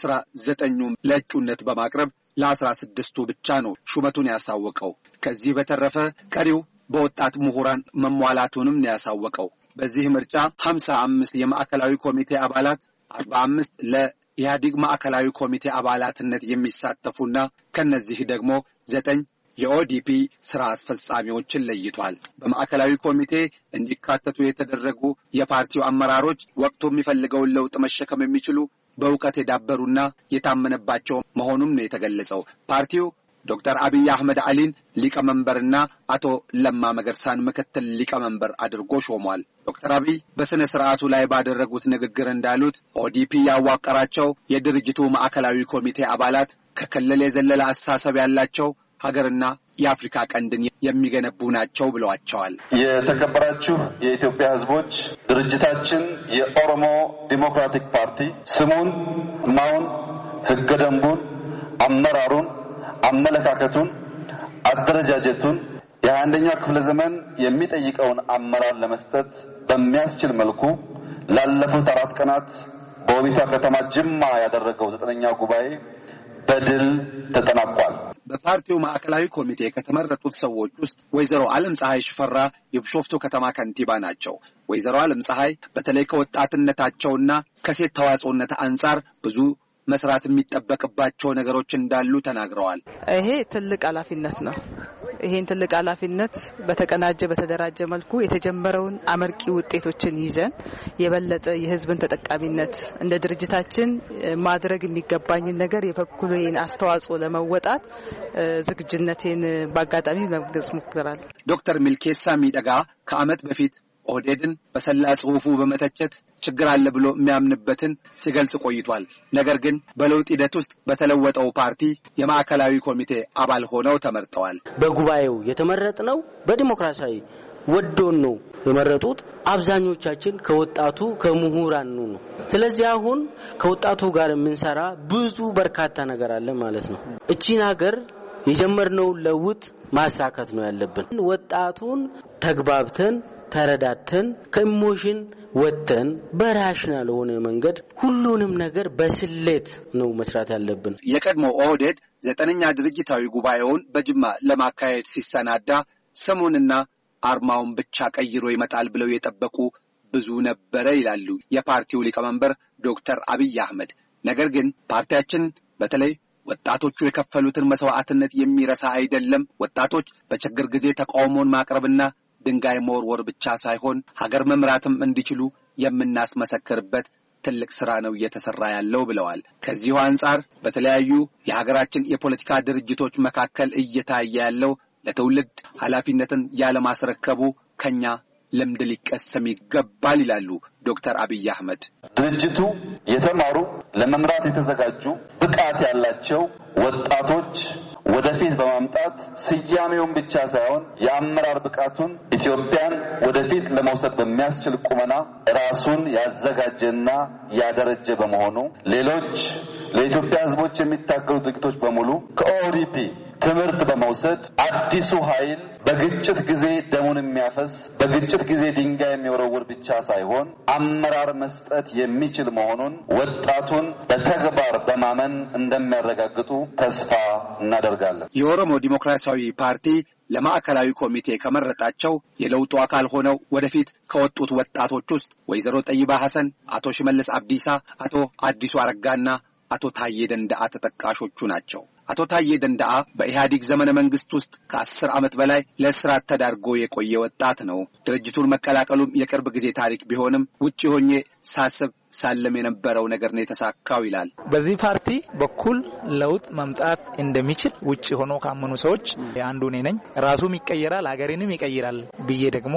19ኙም ለእጩነት በማቅረብ ለ16ቱ ብቻ ነው ሹመቱን ያሳወቀው። ከዚህ በተረፈ ቀሪው በወጣት ምሁራን መሟላቱንም ነው ያሳወቀው። በዚህ ምርጫ 55 የማዕከላዊ ኮሚቴ አባላት 45 ለኢህአዴግ ማዕከላዊ ኮሚቴ አባላትነት የሚሳተፉና ከነዚህ ደግሞ 9 የኦዲፒ ስራ አስፈጻሚዎችን ለይቷል። በማዕከላዊ ኮሚቴ እንዲካተቱ የተደረጉ የፓርቲው አመራሮች ወቅቱ የሚፈልገውን ለውጥ መሸከም የሚችሉ በእውቀት የዳበሩና የታመነባቸው መሆኑም ነው የተገለጸው። ፓርቲው ዶክተር አብይ አህመድ አሊን ሊቀመንበርና አቶ ለማ መገርሳን ምክትል ሊቀመንበር አድርጎ ሾሟል። ዶክተር አብይ በስነ ስርዓቱ ላይ ባደረጉት ንግግር እንዳሉት ኦዲፒ ያዋቀራቸው የድርጅቱ ማዕከላዊ ኮሚቴ አባላት ከክልል የዘለለ አስተሳሰብ ያላቸው ሀገርና የአፍሪካ ቀንድን የሚገነቡ ናቸው ብለዋቸዋል። የተከበራችሁ የኢትዮጵያ ሕዝቦች፣ ድርጅታችን የኦሮሞ ዲሞክራቲክ ፓርቲ ስሙን፣ ማውን፣ ህገ ደንቡን፣ አመራሩን፣ አመለካከቱን፣ አደረጃጀቱን የ21ኛው ክፍለ ዘመን የሚጠይቀውን አመራር ለመስጠት በሚያስችል መልኩ ላለፉት 4 ቀናት በኦቢታ ከተማ ጅማ ያደረገው 9ኛው ጉባኤ በድል ተጠናቋል። በፓርቲው ማዕከላዊ ኮሚቴ ከተመረጡት ሰዎች ውስጥ ወይዘሮ ዓለም ፀሐይ ሽፈራ የቢሾፍቱ ከተማ ከንቲባ ናቸው። ወይዘሮ ዓለም ፀሐይ በተለይ ከወጣትነታቸውና ከሴት ተዋጽኦነት አንጻር ብዙ መስራት የሚጠበቅባቸው ነገሮች እንዳሉ ተናግረዋል። ይሄ ትልቅ ኃላፊነት ነው። ይሄን ትልቅ ኃላፊነት በተቀናጀ በተደራጀ መልኩ የተጀመረውን አመርቂ ውጤቶችን ይዘን የበለጠ የህዝብን ተጠቃሚነት እንደ ድርጅታችን ማድረግ የሚገባኝን ነገር የበኩሌን አስተዋጽኦ ለመወጣት ዝግጁነቴን በአጋጣሚ ለመግለጽ ሞክራለሁ። ዶክተር ሚልኬሳ ሚደጋ ከዓመት በፊት ኦህዴድን በሰላ ጽሁፉ በመተቸት ችግር አለ ብሎ የሚያምንበትን ሲገልጽ ቆይቷል። ነገር ግን በለውጥ ሂደት ውስጥ በተለወጠው ፓርቲ የማዕከላዊ ኮሚቴ አባል ሆነው ተመርጠዋል። በጉባኤው የተመረጥነው በዲሞክራሲያዊ ወዶን ነው የመረጡት። አብዛኞቻችን ከወጣቱ ከምሁራን ነው። ስለዚህ አሁን ከወጣቱ ጋር የምንሰራ ብዙ በርካታ ነገር አለ ማለት ነው። እቺን ሀገር የጀመርነው ለውጥ ማሳካት ነው ያለብን። ወጣቱን ተግባብተን ተረዳተን ከኢሞሽን ወጥተን በራሽናል ሆነ መንገድ ሁሉንም ነገር በስሌት ነው መስራት ያለብን። የቀድሞ ኦህዴድ 9ኛ ድርጅታዊ ጉባኤውን በጅማ ለማካሄድ ሲሰናዳ ስሙንና አርማውን ብቻ ቀይሮ ይመጣል ብለው የጠበቁ ብዙ ነበረ ይላሉ የፓርቲው ሊቀመንበር ዶክተር አብይ አህመድ። ነገር ግን ፓርቲያችን በተለይ ወጣቶቹ የከፈሉትን መስዋዕትነት የሚረሳ አይደለም። ወጣቶች በችግር ጊዜ ተቃውሞን ማቅረብና ድንጋይ መወርወር ብቻ ሳይሆን ሀገር መምራትም እንዲችሉ የምናስመሰክርበት ትልቅ ስራ ነው እየተሰራ ያለው ብለዋል። ከዚሁ አንጻር በተለያዩ የሀገራችን የፖለቲካ ድርጅቶች መካከል እየታየ ያለው ለትውልድ ኃላፊነትን ያለማስረከቡ ከኛ ልምድ ሊቀሰም ይገባል ይላሉ ዶክተር አብይ አህመድ። ድርጅቱ የተማሩ ለመምራት የተዘጋጁ ብቃት ያላቸው ወጣቶች ወደፊት በማምጣት ስያሜውን ብቻ ሳይሆን የአመራር ብቃቱን ኢትዮጵያን ወደፊት ለመውሰድ በሚያስችል ቁመና ራሱን ያዘጋጀና ያደረጀ በመሆኑ ሌሎች ለኢትዮጵያ ህዝቦች የሚታገሉ ድርጅቶች በሙሉ ከኦዲፒ ትምህርት በመውሰድ አዲሱ ኃይል በግጭት ጊዜ ደሙን የሚያፈስ በግጭት ጊዜ ድንጋይ የሚወረውር ብቻ ሳይሆን አመራር መስጠት የሚችል መሆኑን ወጣቱን በተግባር በማመን እንደሚያረጋግጡ ተስፋ እናደርጋለን። የኦሮሞ ዲሞክራሲያዊ ፓርቲ ለማዕከላዊ ኮሚቴ ከመረጣቸው የለውጡ አካል ሆነው ወደፊት ከወጡት ወጣቶች ውስጥ ወይዘሮ ጠይባ ሐሰን፣ አቶ ሽመልስ አብዲሳ፣ አቶ አዲሱ አረጋና አቶ ታዬ ደንዳአ ተጠቃሾቹ ናቸው። አቶ ታዬ ደንዳአ በኢህአዴግ ዘመነ መንግስት ውስጥ ከ10 ዓመት በላይ ለእስራት ተዳርጎ የቆየ ወጣት ነው። ድርጅቱን መቀላቀሉም የቅርብ ጊዜ ታሪክ ቢሆንም ውጪ ሆኜ ሳለም የነበረው ነገር ነው የተሳካው ይላል። በዚህ ፓርቲ በኩል ለውጥ መምጣት እንደሚችል ውጪ ሆኖ ካመኑ ሰዎች አንዱ ነኝ። ራሱም ይቀየራል ሀገሬንም ይቀይራል ብዬ ደግሞ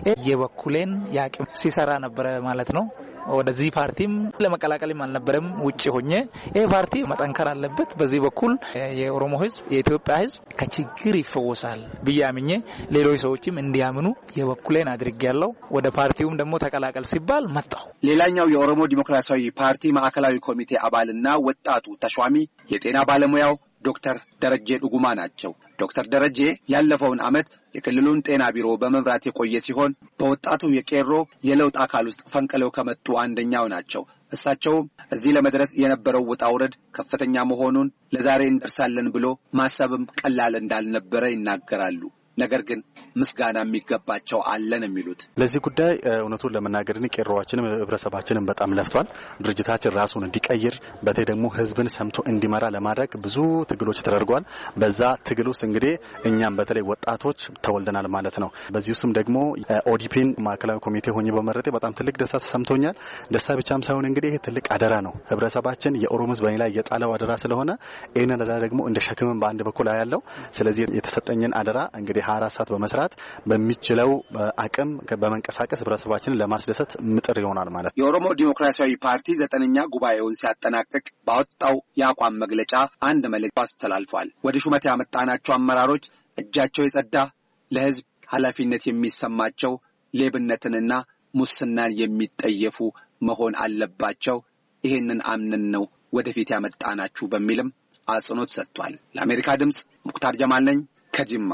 የበኩሌን ያቅም ሲሰራ ነበር ማለት ነው። ወደዚህ ፓርቲም ለመቀላቀልም አልነበረም ውጪ ሆኜ ይሄ ፓርቲ መጠንከር አለበት፣ በዚህ በኩል የኦሮሞ ህዝብ የኢትዮጵያ ህዝብ ከችግር ይፈወሳል ብያምኜ ሌሎች ሰዎችም እንዲያምኑ የበኩሌን አድርጌያለሁ። ወደ ፓርቲውም ደግሞ ተቀላቀል ሲባል መጣሁ። ሌላኛው የኦሮሞ ዲሞክራሲያዊ ፓርቲ ማዕከላዊ ኮሚቴ አባልና ወጣቱ ተሿሚ የጤና ባለሙያው ዶክተር ደረጀ ዱጉማ ናቸው። ዶክተር ደረጀ ያለፈውን ዓመት የክልሉን ጤና ቢሮ በመምራት የቆየ ሲሆን በወጣቱ የቄሮ የለውጥ አካል ውስጥ ፈንቅለው ከመጡ አንደኛው ናቸው። እሳቸውም እዚህ ለመድረስ የነበረው ውጣ ውረድ ከፍተኛ መሆኑን ለዛሬ እንደርሳለን ብሎ ማሰብም ቀላል እንዳልነበረ ይናገራሉ። ነገር ግን ምስጋና የሚገባቸው አለን የሚሉት ለዚህ ጉዳይ እውነቱን ለመናገር ቄሮዋችንም ህብረተሰባችንም በጣም ለፍቷል። ድርጅታችን ራሱን እንዲቀይር በተለይ ደግሞ ህዝብን ሰምቶ እንዲመራ ለማድረግ ብዙ ትግሎች ተደርጓል። በዛ ትግል ውስጥ እንግዲህ እኛም በተለይ ወጣቶች ተወልደናል ማለት ነው። በዚህ ውስጥም ደግሞ ኦዲፒን ማዕከላዊ ኮሚቴ ሆኜ በመረጤ በጣም ትልቅ ደስታ ተሰምቶኛል። ደስታ ብቻም ሳይሆን እንግዲህ ይሄ ትልቅ አደራ ነው። ህብረተሰባችን የኦሮሞ ህዝብ ላይ የጣለው አደራ ስለሆነ ይሄንን አደራ ደግሞ እንደ ሸክምም በአንድ በኩል ያለው ስለዚህ የተሰጠኝን አደራ እንግዲህ 24 ሰዓት በመስራት በሚችለው አቅም በመንቀሳቀስ ህብረተሰባችንን ለማስደሰት ምጥር ይሆናል ማለት ነው። የኦሮሞ ዲሞክራሲያዊ ፓርቲ 9ኛ ጉባኤውን ሲያጠናቅቅ ባወጣው የአቋም መግለጫ አንድ መልእክት አስተላልፏል። ወደ ሹመት ያመጣናቸው አመራሮች እጃቸው የጸዳ ለህዝብ ኃላፊነት የሚሰማቸው ሌብነትንና ሙስናን የሚጠየፉ መሆን አለባቸው። ይሄንን አምነን ነው ወደፊት ያመጣናችሁ በሚልም አጽንኦት ሰጥቷል። ለአሜሪካ ድምጽ ሙክታር ጀማል ነኝ ከጅማ።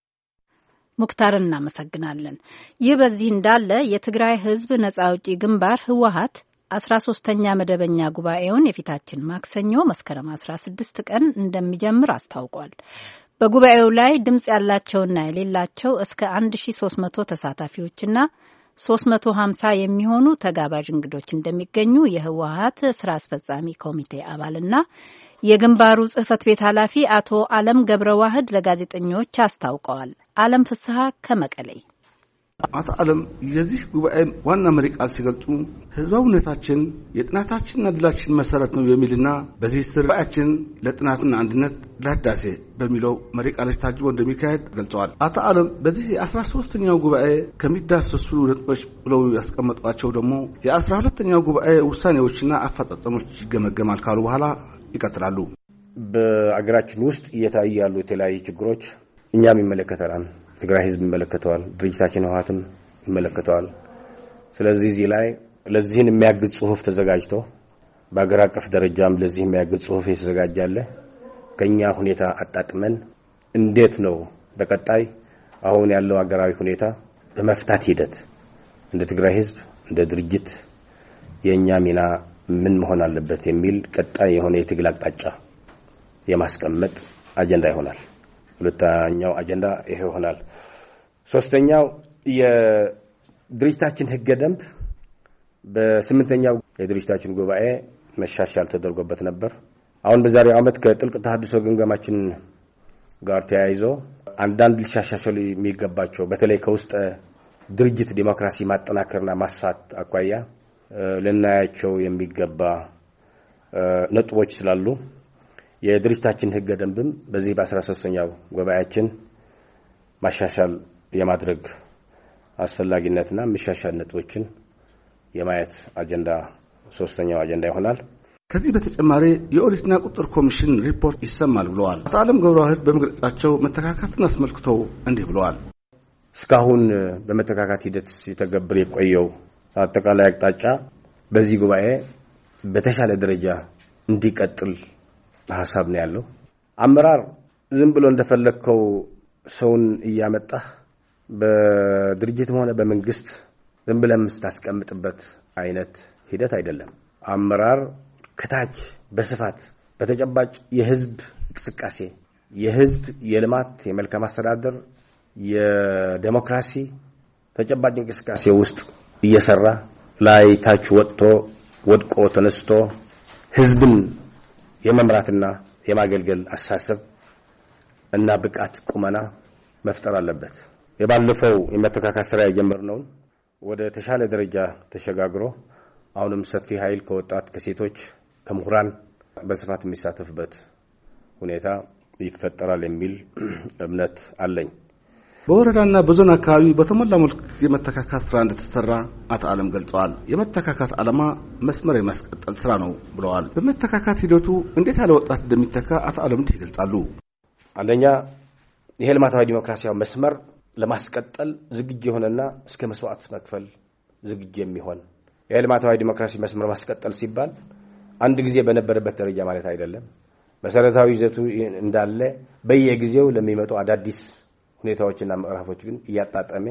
ሙክታር እናመሰግናለን። ይህ በዚህ እንዳለ የትግራይ ህዝብ ነጻ አውጪ ግንባር ህወሓት 13ኛ መደበኛ ጉባኤውን የፊታችን ማክሰኞ መስከረም 16 ቀን እንደሚጀምር አስታውቋል። በጉባኤው ላይ ድምጽ ያላቸውና የሌላቸው እስከ 1300 ተሳታፊዎችና 350 የሚሆኑ ተጋባዥ እንግዶች እንደሚገኙ የህወሓት ስራ አስፈጻሚ ኮሚቴ አባልና የግንባሩ ጽህፈት ቤት ኃላፊ አቶ አለም ገብረዋህድ ለጋዜጠኞች አስታውቀዋል። አለም ፍስሐ ከመቀሌ። አቶ አለም የዚህ ጉባኤ ዋና መሪ ቃል ሲገልጹ ህዝባዊነታችን የጥናታችንና ድላችን መሰረት ነው የሚልና በዚህ ጉባኤያችን ለጥናትና አንድነት ለህዳሴ በሚለው መሪ ቃል ታጅቦ እንደሚካሄድ ገልጸዋል። አቶ አለም በዚህ የ13ኛው ጉባኤ ከሚዳሰሱ ነጥቦች ብለው ያስቀመጧቸው ደግሞ የ12ኛው ጉባኤ ውሳኔዎችና አፈጻጸሞች ይገመገማል ካሉ በኋላ ይቀጥላሉ። በአገራችን ውስጥ እየታዩ ያሉ የተለያዩ ችግሮች እኛም ይመለከተናል፣ ትግራይ ህዝብ ይመለከተዋል፣ ድርጅታችን ህወሓትም ይመለከተዋል። ስለዚህ እዚህ ላይ ለዚህን የሚያግዝ ጽሁፍ ተዘጋጅቶ በአገር አቀፍ ደረጃም ለዚህ የሚያግዝ ጽሁፍ የተዘጋጃለ ከኛ ሁኔታ አጣጥመን እንዴት ነው በቀጣይ አሁን ያለው አገራዊ ሁኔታ በመፍታት ሂደት እንደ ትግራይ ህዝብ እንደ ድርጅት የኛ ሚና ምን መሆን አለበት የሚል ቀጣይ የሆነ የትግል አቅጣጫ የማስቀመጥ አጀንዳ ይሆናል። ሁለተኛው አጀንዳ ይሄ ይሆናል። ሶስተኛው የድርጅታችን ህገ ደንብ በ8ኛው የድርጅታችን ጉባኤ መሻሻል ተደርጎበት ነበር። አሁን በዛሬው ዓመት ከጥልቅ ተሐድሶ ግምገማችን ጋር ተያይዞ አንዳንድ ሊሻሻሉ የሚገባቸው በተለይ ከውስጥ ድርጅት ዲሞክራሲ ማጠናከርና ማስፋት አኳያ ለናያቸው የሚገባ ነጥቦች ስላሉ የድርጅታችን ህገ ደንብም በዚህ በ13ኛው ጉባኤያችን ማሻሻል የማድረግ አስፈላጊነትና መሻሻል ነጥቦችን የማየት አጀንዳ 3ኛው አጀንዳ ይሆናል። ከዚህ በተጨማሪ የኦዲትና ቁጥጥር ኮሚሽን ሪፖርት ይሰማል ብለዋል። አቶ አለም ገብረዋህድ በመግለጫቸው መተካካትን አስመልክተው እንዲህ ብለዋል። እስካሁን በመተካካት ሂደት ሲተገበር የቆየው አጠቃላይ አቅጣጫ በዚህ ጉባኤ በተሻለ ደረጃ እንዲቀጥል ሐሳብ ነው ያለው። አመራር ዝም ብሎ እንደፈለከው ሰውን እያመጣ በድርጅትም ሆነ በመንግስት ዝም ብለን መስታስቀምጥበት አይነት ሂደት አይደለም። አመራር ከታች በስፋት በተጨባጭ የህዝብ እንቅስቃሴ የህዝብ የልማት የመልካም አስተዳደር የዲሞክራሲ ተጨባጭ እንቅስቃሴ ውስጥ እየሰራ ላይ ታች ወድቆ ተነስቶ ህዝብን የመምራትና የማገልገል አሳሰብ እና ብቃት ቁመና መፍጠር አለበት። የባለፈው የመተካካት ስራ የጀመርነው ወደ ተሻለ ደረጃ ተሸጋግሮ አሁንም ሰፊ ኃይል ከወጣት ከሴቶች ከምሁራን በስፋት የሚሳተፍበት ሁኔታ ይፈጠራል የሚል እምነት አለኝ። በወረዳና በዞን አካባቢ በተሞላ መልኩ የመተካካት ስራ እንደተሰራ አቶ አለም ገልጸዋል። የመተካካት ዓላማ መስመር የማስቀጠል ስራ ነው ብለዋል። በመተካካት ሂደቱ እንዴት ያለ ወጣት እንደሚተካ አቶ አለም ይገልጻሉ። አንደኛ ይሄ ልማታዊ ዲሞክራሲያዊ መስመር ለማስቀጠል ዝግጁ የሆነና እስከ መስዋዕት መክፈል ዝግጁ የሚሆን የልማታዊ ዲሞክራሲ መስመር ማስቀጠል ሲባል አንድ ጊዜ በነበረበት ደረጃ ማለት አይደለም። መሰረታዊ ይዘቱ እንዳለ በየጊዜው ለሚመጡ አዳዲስ ሁኔታዎችና ምዕራፎች ግን እያጣጣመ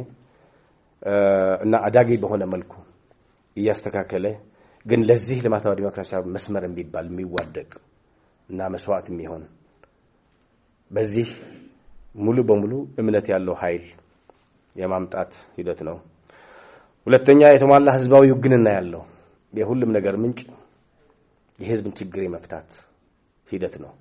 እና አዳጊ በሆነ መልኩ እያስተካከለ ግን ለዚህ ልማታዊ ዲሞክራሲያዊ መስመር የሚባል የሚዋደቅ እና መስዋዕት የሚሆን በዚህ ሙሉ በሙሉ እምነት ያለው ኃይል የማምጣት ሂደት ነው። ሁለተኛ የተሟላ ህዝባዊ ውግንና ያለው የሁሉም ነገር ምንጭ የህዝብን ችግር የመፍታት ሂደት ነው።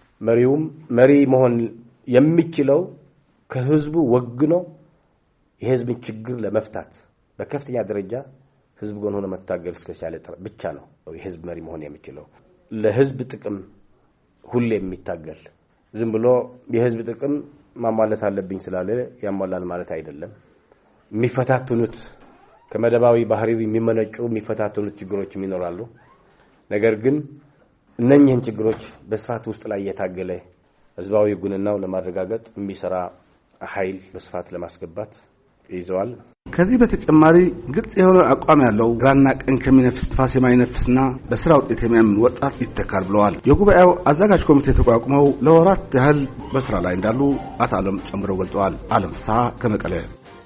መሪ መሆን የሚችለው ከህዝቡ ወግኖ የህዝብን ችግር ለመፍታት በከፍተኛ ደረጃ ህዝብ ጎን ሆኖ መታገል እስከቻለ ብቻ ነው የህዝብ መሪ መሆን የሚችለው። ለህዝብ ጥቅም ሁሌ የሚታገል ዝም ብሎ የህዝብ ጥቅም ማሟላት አለብኝ ስላለ ያሟላል ማለት አይደለም። የሚፈታተኑት ከመደባዊ ባህሪው የሚመነጩ የሚፈታተኑት ችግሮች ይኖራሉ። ነገር ግን እነኚህን ችግሮች በስፋት ውስጥ ላይ የታገለ ህዝባዊ ጉንናው ለማረጋገጥ የሚሰራ ኃይል በስፋት ለማስገባት ይዘዋል። ከዚህ በተጨማሪ ግልጽ የሆነ አቋም ያለው ግራና ቀኝ ከሚነፍስ ንፋስ የማይነፍስና በስራ ውጤት የሚያምን ወጣት ይተካል ብለዋል። የጉባኤው አዘጋጅ ኮሚቴ ተቋቁመው ለወራት ያህል በስራ ላይ እንዳሉ አቶ አለም ጨምረው ገልጸዋል። አለም ፍስሐ ከመቀለ።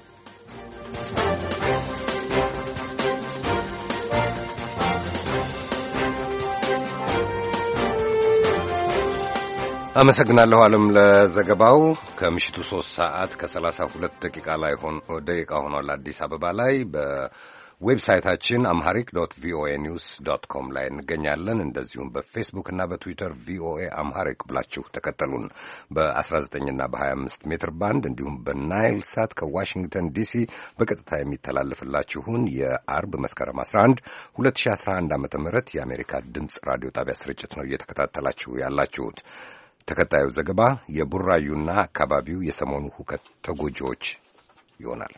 አመሰግናለሁ አለም ለዘገባው። ከምሽቱ 3:32 ሆኗል አዲስ አበባ ላይ። በዌብሳይታችን amharic.voanews.com ላይ እንገኛለን። እንደዚሁም በፌስቡክ እና በትዊተር ቪኦኤ አምሃሪክ ብላችሁ ተከተሉን። በ19 እና በ25 ሜትር ባንድ እንዲሁም በናይል ሳት ከዋሽንግተን ዲሲ በቀጥታ የሚተላለፍላችሁን የአርብ መስከረም 11 2011 ዓ.ም የአሜሪካ ድምፅ ራዲዮ ጣቢያ ስርጭት ነው እየተከታተላችሁ ያላችሁት። ተከታዩ ዘገባ የቡራዩና አካባቢው የሰሞኑ ሁከት ተጎጂዎች ይሆናል።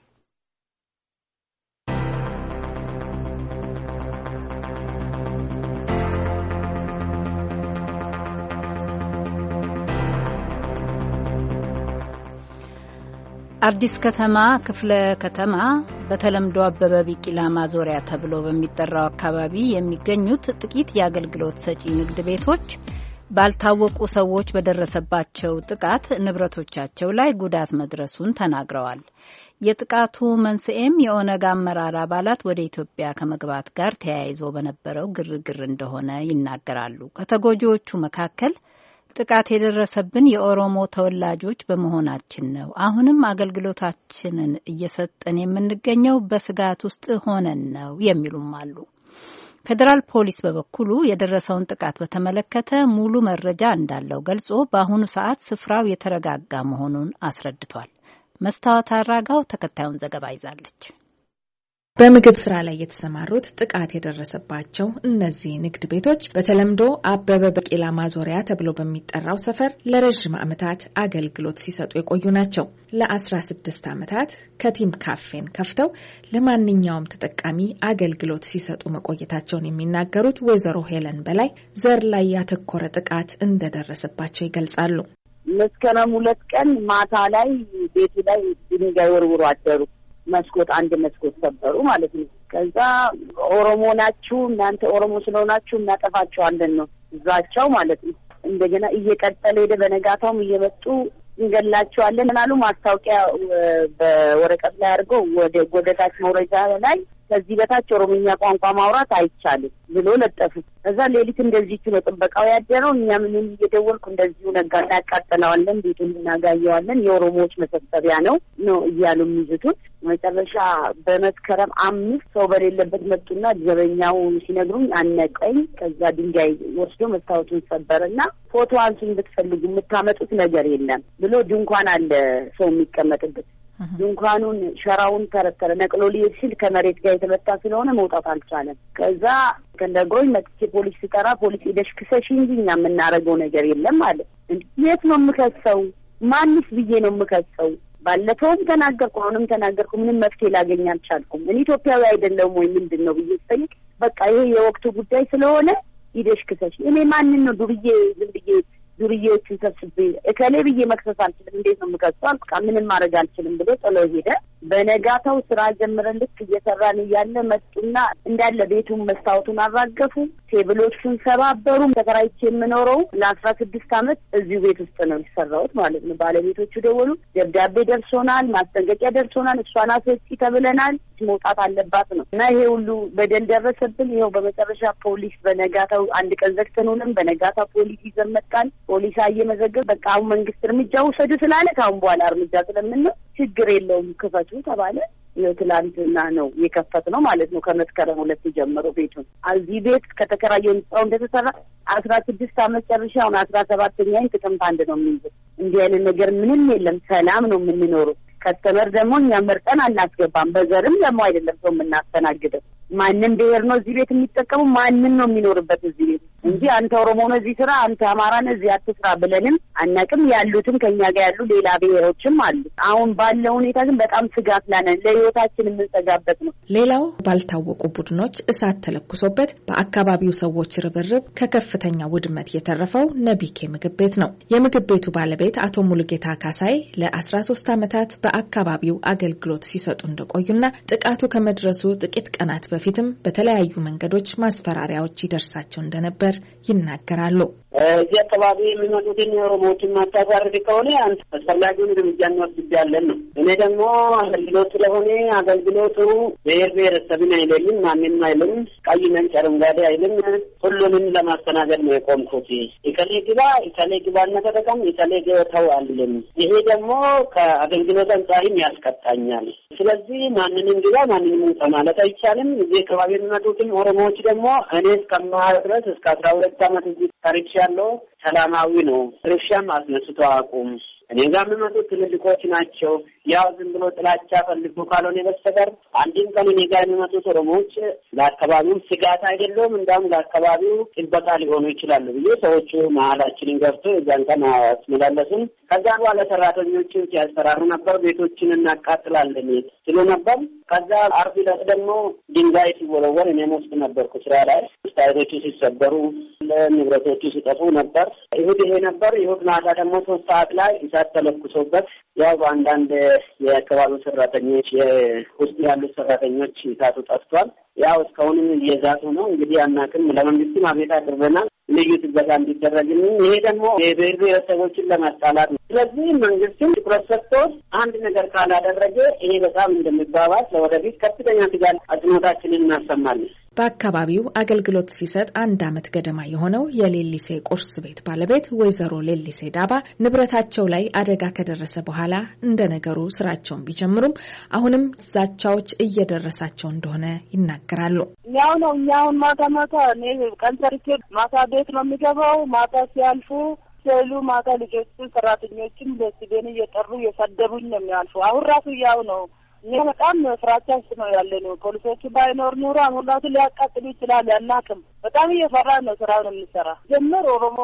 አዲስ ከተማ ክፍለ ከተማ በተለምዶ አበበ ቢቂላ ማዞሪያ ተብሎ በሚጠራው አካባቢ የሚገኙት ጥቂት የአገልግሎት ሰጪ ንግድ ቤቶች ባልታወቁ ሰዎች በደረሰባቸው ጥቃት ንብረቶቻቸው ላይ ጉዳት መድረሱን ተናግረዋል። የጥቃቱ መንስኤም የኦነግ አመራር አባላት ወደ ኢትዮጵያ ከመግባት ጋር ተያይዞ በነበረው ግርግር እንደሆነ ይናገራሉ። ከተጎጂዎቹ መካከል ጥቃት የደረሰብን የኦሮሞ ተወላጆች በመሆናችን ነው፣ አሁንም አገልግሎታችንን እየሰጠን የምንገኘው በስጋት ውስጥ ሆነን ነው የሚሉም አሉ። ፌዴራል ፖሊስ በበኩሉ የደረሰውን ጥቃት በተመለከተ ሙሉ መረጃ እንዳለው ገልጾ በአሁኑ ሰዓት ስፍራው የተረጋጋ መሆኑን አስረድቷል። መስታወት አራጋው ተከታዩን ዘገባ ይዛለች። በምግብ ስራ ላይ የተሰማሩት ጥቃት የደረሰባቸው እነዚህ ንግድ ቤቶች በተለምዶ አበበ ቢቂላ ማዞሪያ ተብሎ በሚጠራው ሰፈር ለረጅም ዓመታት አገልግሎት ሲሰጡ የቆዩ ናቸው። ለ16 ዓመታት ከቲም ካፌን ከፍተው ለማንኛውም ተጠቃሚ አገልግሎት ሲሰጡ መቆየታቸውን የሚናገሩት ወይዘሮ ሄለን በላይ ዘር ላይ ያተኮረ ጥቃት እንደደረሰባቸው ይገልጻሉ። መስከረም 2 ቀን ማታ ላይ ቤቱ ላይ ድንጋይ ወርውሮ አደሩ። አንድ መስኮት ሰበሩ ማለት ነው። ከዛ ኦሮሞ ናችሁ እናንተ ኦሮሞ ስለሆናችሁ እናጠፋችኋለን ነው ዛቻው ማለት ነው። እንደገና እየቀጠለ ሄደ። በነጋታውም እየመጡ እንገላቸዋለን ምናሉ ማስታወቂያ በወረቀት ላይ አድርገው ወደ ጎደታች መውረጃ ላይ ከዚህ በታች ኦሮምኛ ቋንቋ ማውራት አይቻልም ብሎ ለጠፉ። እዛ ሌሊት እንደዚህ ነው ጥበቃው ያደረው። እኛ ምንም እየደወልኩ እንደዚሁ ነጋና ያቃጥለዋለን፣ ቤቱን እናጋየዋለን፣ የኦሮሞዎች መሰብሰቢያ ነው እያሉ የሚዝቱት። መጨረሻ በመስከረም 5 ሰው በሌለበት መጡና ዘበኛው ሲነግሩኝ አነቀኝ። ከዛ ድንጋይ ወስዶ መስታወቱን ሰበረና ፎቶ አንሱን ብትፈልጉ የምታመጡት ነገር የለም ብሎ ድንኳን አለ ሰው የሚቀመጥበት ድንኳኑን ሸራውን ተረተረ። ነቅሎ ሊሄድ ሲል ከመሬት ጋር የተመታ ስለሆነ መውጣት አልቻለም። ከዛ ከነግሮኝ መጥቼ ፖሊስ ሲጠራ ፖሊስ ሄደሽ ክሰሽ እንጂ እኛ የምናደርገው ነገር የለም አለ። የት ነው የምከሰው? ማንስ ብዬ ነው የምከሰው? ባለፈውም ተናገርኩ፣ አሁንም ተናገርኩ። ምንም መፍትሄ ላገኝ አልቻልኩም። እኔ ኢትዮጵያዊ አይደለም ወይ ምንድን ነው ብዬ ስጠይቅ በቃ ይሄ የወቅቱ ጉዳይ ስለሆነ ሂደሽ ክሰሽ። እኔ ማንን ነው ዱርዬ ዝም ብዬ ዱርዬዎችን ሰብስቤ እከሌ ብዬ መክሰስ አልችልም። እንዴት ነው የምከሰው? አልኩ። ምንም ማድረግ አልችልም ብሎ ጥሎ ሄደ። በነጋታው ስራ ጀምረን ልክ እየሰራን እያለ መጡና እንዳለ ቤቱን መስታወቱን አራገፉ፣ ቴብሎቹን ሰባበሩ። ተከራይቼ የምኖረው ለ16 ዓመት እዚሁ ቤት ውስጥ ነው የሰራሁት ማለት ነው። ባለቤቶቹ ደወሉ፣ ደብዳቤ ደርሶናል፣ ማስጠንቀቂያ ደርሶናል፣ እሷን አስወጪ ተብለናል፣ መውጣት አለባት ነው እና ይሄ ሁሉ በደል ደረሰብን። ይኸው በመጨረሻ ፖሊስ በነጋታው አንድ ቀን ዘግተንውልን በነጋታው ፖሊስ ይዘን መጣን። ፖሊስ አየመዘገብ በቃ አሁን መንግስት እርምጃ ውሰዱ ስላለ ካሁን በኋላ እርምጃ ስለምንለው ችግር የለውም ክፈቱ ተባለ። ትላንትና ነው የከፈትነው ማለት ነው። ከመስከረም 2 ጀምሮ ቤቱን እዚህ ቤት ከተከራየው ህንጻው እንደተሰራ 16 ዓመት ጨርሼ አሁን 17ኛዬን ጥቅምት 1 ነው የሚይዘው። እንዲህ አይነት ነገር ምንም የለም። ሰላም ነው የምንኖረው። ከስተመር ደግሞ እኛ መርጠን አናስገባም። በዘርም ደግሞ አይደለም ሰው የምናስተናግደው። ማንም ብሔር ነው እዚህ ቤት የሚጠቀሙ ማንም ነው የሚኖርበት እዚህ ቤት እንጂ አንተ ኦሮሞ ነው እዚህ ስራ፣ አንተ አማራ ነው እዚህ አትስራ ብለንም አናቅም። ያሉትም ከኛ ጋር ያሉ ሌላ ብሔሮችም አሉ። አሁን ባለው ሁኔታ ግን በጣም ስጋት ላነን ለህይወታችን የምንሰጋበት ነው። ሌላው ባልታወቁ ቡድኖች እሳት ተለኩሶበት በአካባቢው ሰዎች ርብርብ ከከፍተኛ ውድመት የተረፈው ነቢኬ ምግብ ቤት ነው። የምግብ ቤቱ ባለቤት አቶ ሙሉጌታ ካሳይ ለ13 ዓመታት በአካባቢው አገልግሎት ሲሰጡ እንደቆዩና ጥቃቱ ከመድረሱ ጥቂት ቀናት በፊትም በተለያዩ መንገዶች ማስፈራሪያዎች ይደርሳቸው እንደነበር ይናገራሉ። እዚህ አካባቢ የሚመጡትን ኦሮሞዎችን ማታሳርፍ ከሆነ አንተ አስፈላጊውን እርምጃ እንወስዳለን ነው። እኔ ደግሞ አገልግሎት ስለሆነ አገልግሎቱ ብሔር ብሔረሰብን አይለይም፣ ማንንም አይልም፣ ቀይ ነጭ አረንጓዴ አይልም። ሁሉንም ለማስተናገድ ነው የቆምኩት። ኢከሌ ግባና ተጠቀም፣ ኢከሌ ተው አልልም። ይሄ ደግሞ ከአገልግሎት አንጻርም ያስቀጣኛል። ስለዚህ ማንንም ግባ ማንንም ውጣ ማለት አይቻልም። እዚህ አካባቢ የሚመጡትን ኦሮሞዎች ደግሞ እኔ እስከማውቅ ድረስ እስከ 12 ዓመት እዚህ ታሪክ ያለው ሰላማዊ ነው። ርሻም አስነስቶ አቁም። እኔ ጋር የሚመጡት ትልልቆች ናቸው። ያው ዝም ብሎ ጥላቻ ፈልጎ ካልሆነ በስተቀር አንድም ቀን እኔ ጋር የሚመጡት ኦሮሞዎች ለአካባቢው ስጋት አይደለም፣ እንዳውም ለአካባቢው ጥበቃ ሊሆኑ ይችላሉ ብዬ ሰዎቹ መሀላችንን ገብቶ እዛን ቀን አስመላለሱን። ከዛ በኋላ ሰራተኞች ሲያስፈራሩ ነበር፣ ቤቶችን እናቃጥላለን ሲሉ ነበር። ከዛ አርብ ዕለት ደግሞ ድንጋይ ሲወረወር እኔም ውስጥ ነበርኩ ስራ ላይ። ስታይቶቹ ሲሰበሩ ንብረቶቹ ሲጠፉ ነበር። ይሁድ ይሄ ነበር። ይሁድ ማታ ደግሞ 3 ሰዓት ላይ እሳት ተለኩሶበት ያው በአንዳንድ የአካባቢው ሰራተኞች ውስጥ ያሉት ሰራተኞች እሳቱ ጠፍቷል። ያው እስካሁንም እየዛቱ ነው። እንግዲህ አናውቅም። ለመንግስትም አቤት አቅርበናል ልዩ ጥበቃ እንዲደረግልን። ይሄ ደግሞ የብሔር ብሔረሰቦችን ለማጣላት ነው። ስለዚህ መንግስትም ትኩረት ሰጥቶ አንድ ነገር ካላደረገ ይሄ በጣም እንደሚባባስ ለወደፊት ከፍተኛ ስጋት አጽንኦታችንን እናሰማለን። በአካባቢው አገልግሎት ሲሰጥ 1 ዓመት ገደማ የሆነው የሌሊሴ ቁርስ ቤት ባለቤት ወይዘሮ ሌሊሴ ዳባ ንብረታቸው ላይ አደጋ ከደረሰ በኋላ እንደ ነገሩ ስራቸውን ቢጀምሩም አሁንም ዛቻዎች እየደረሳቸው እንደሆነ ይናገራሉ። ያው ነው እኛውን ማታ እኔ ቀን ሰርቼ ማታ ቤት ነው የሚገባው። ማታ ሲያልፉ ሲሉ ማታ ልጆችን ሰራተኞችን በስቤን እየጠሩ እየሰደቡኝ ነው የሚያልፉ። አሁን ራሱ ያው ነው። እኛ በጣም ፍራቻ ውስጥ ነው ያለነው። ፖሊሶቹ ባይኖር ኑሮ አሁላቱ ሊያቃጥሉ ይችላል። ያናቅም በጣም እየፈራን ነው ስራውን የምንሰራ። ጀምር ኦሮሞ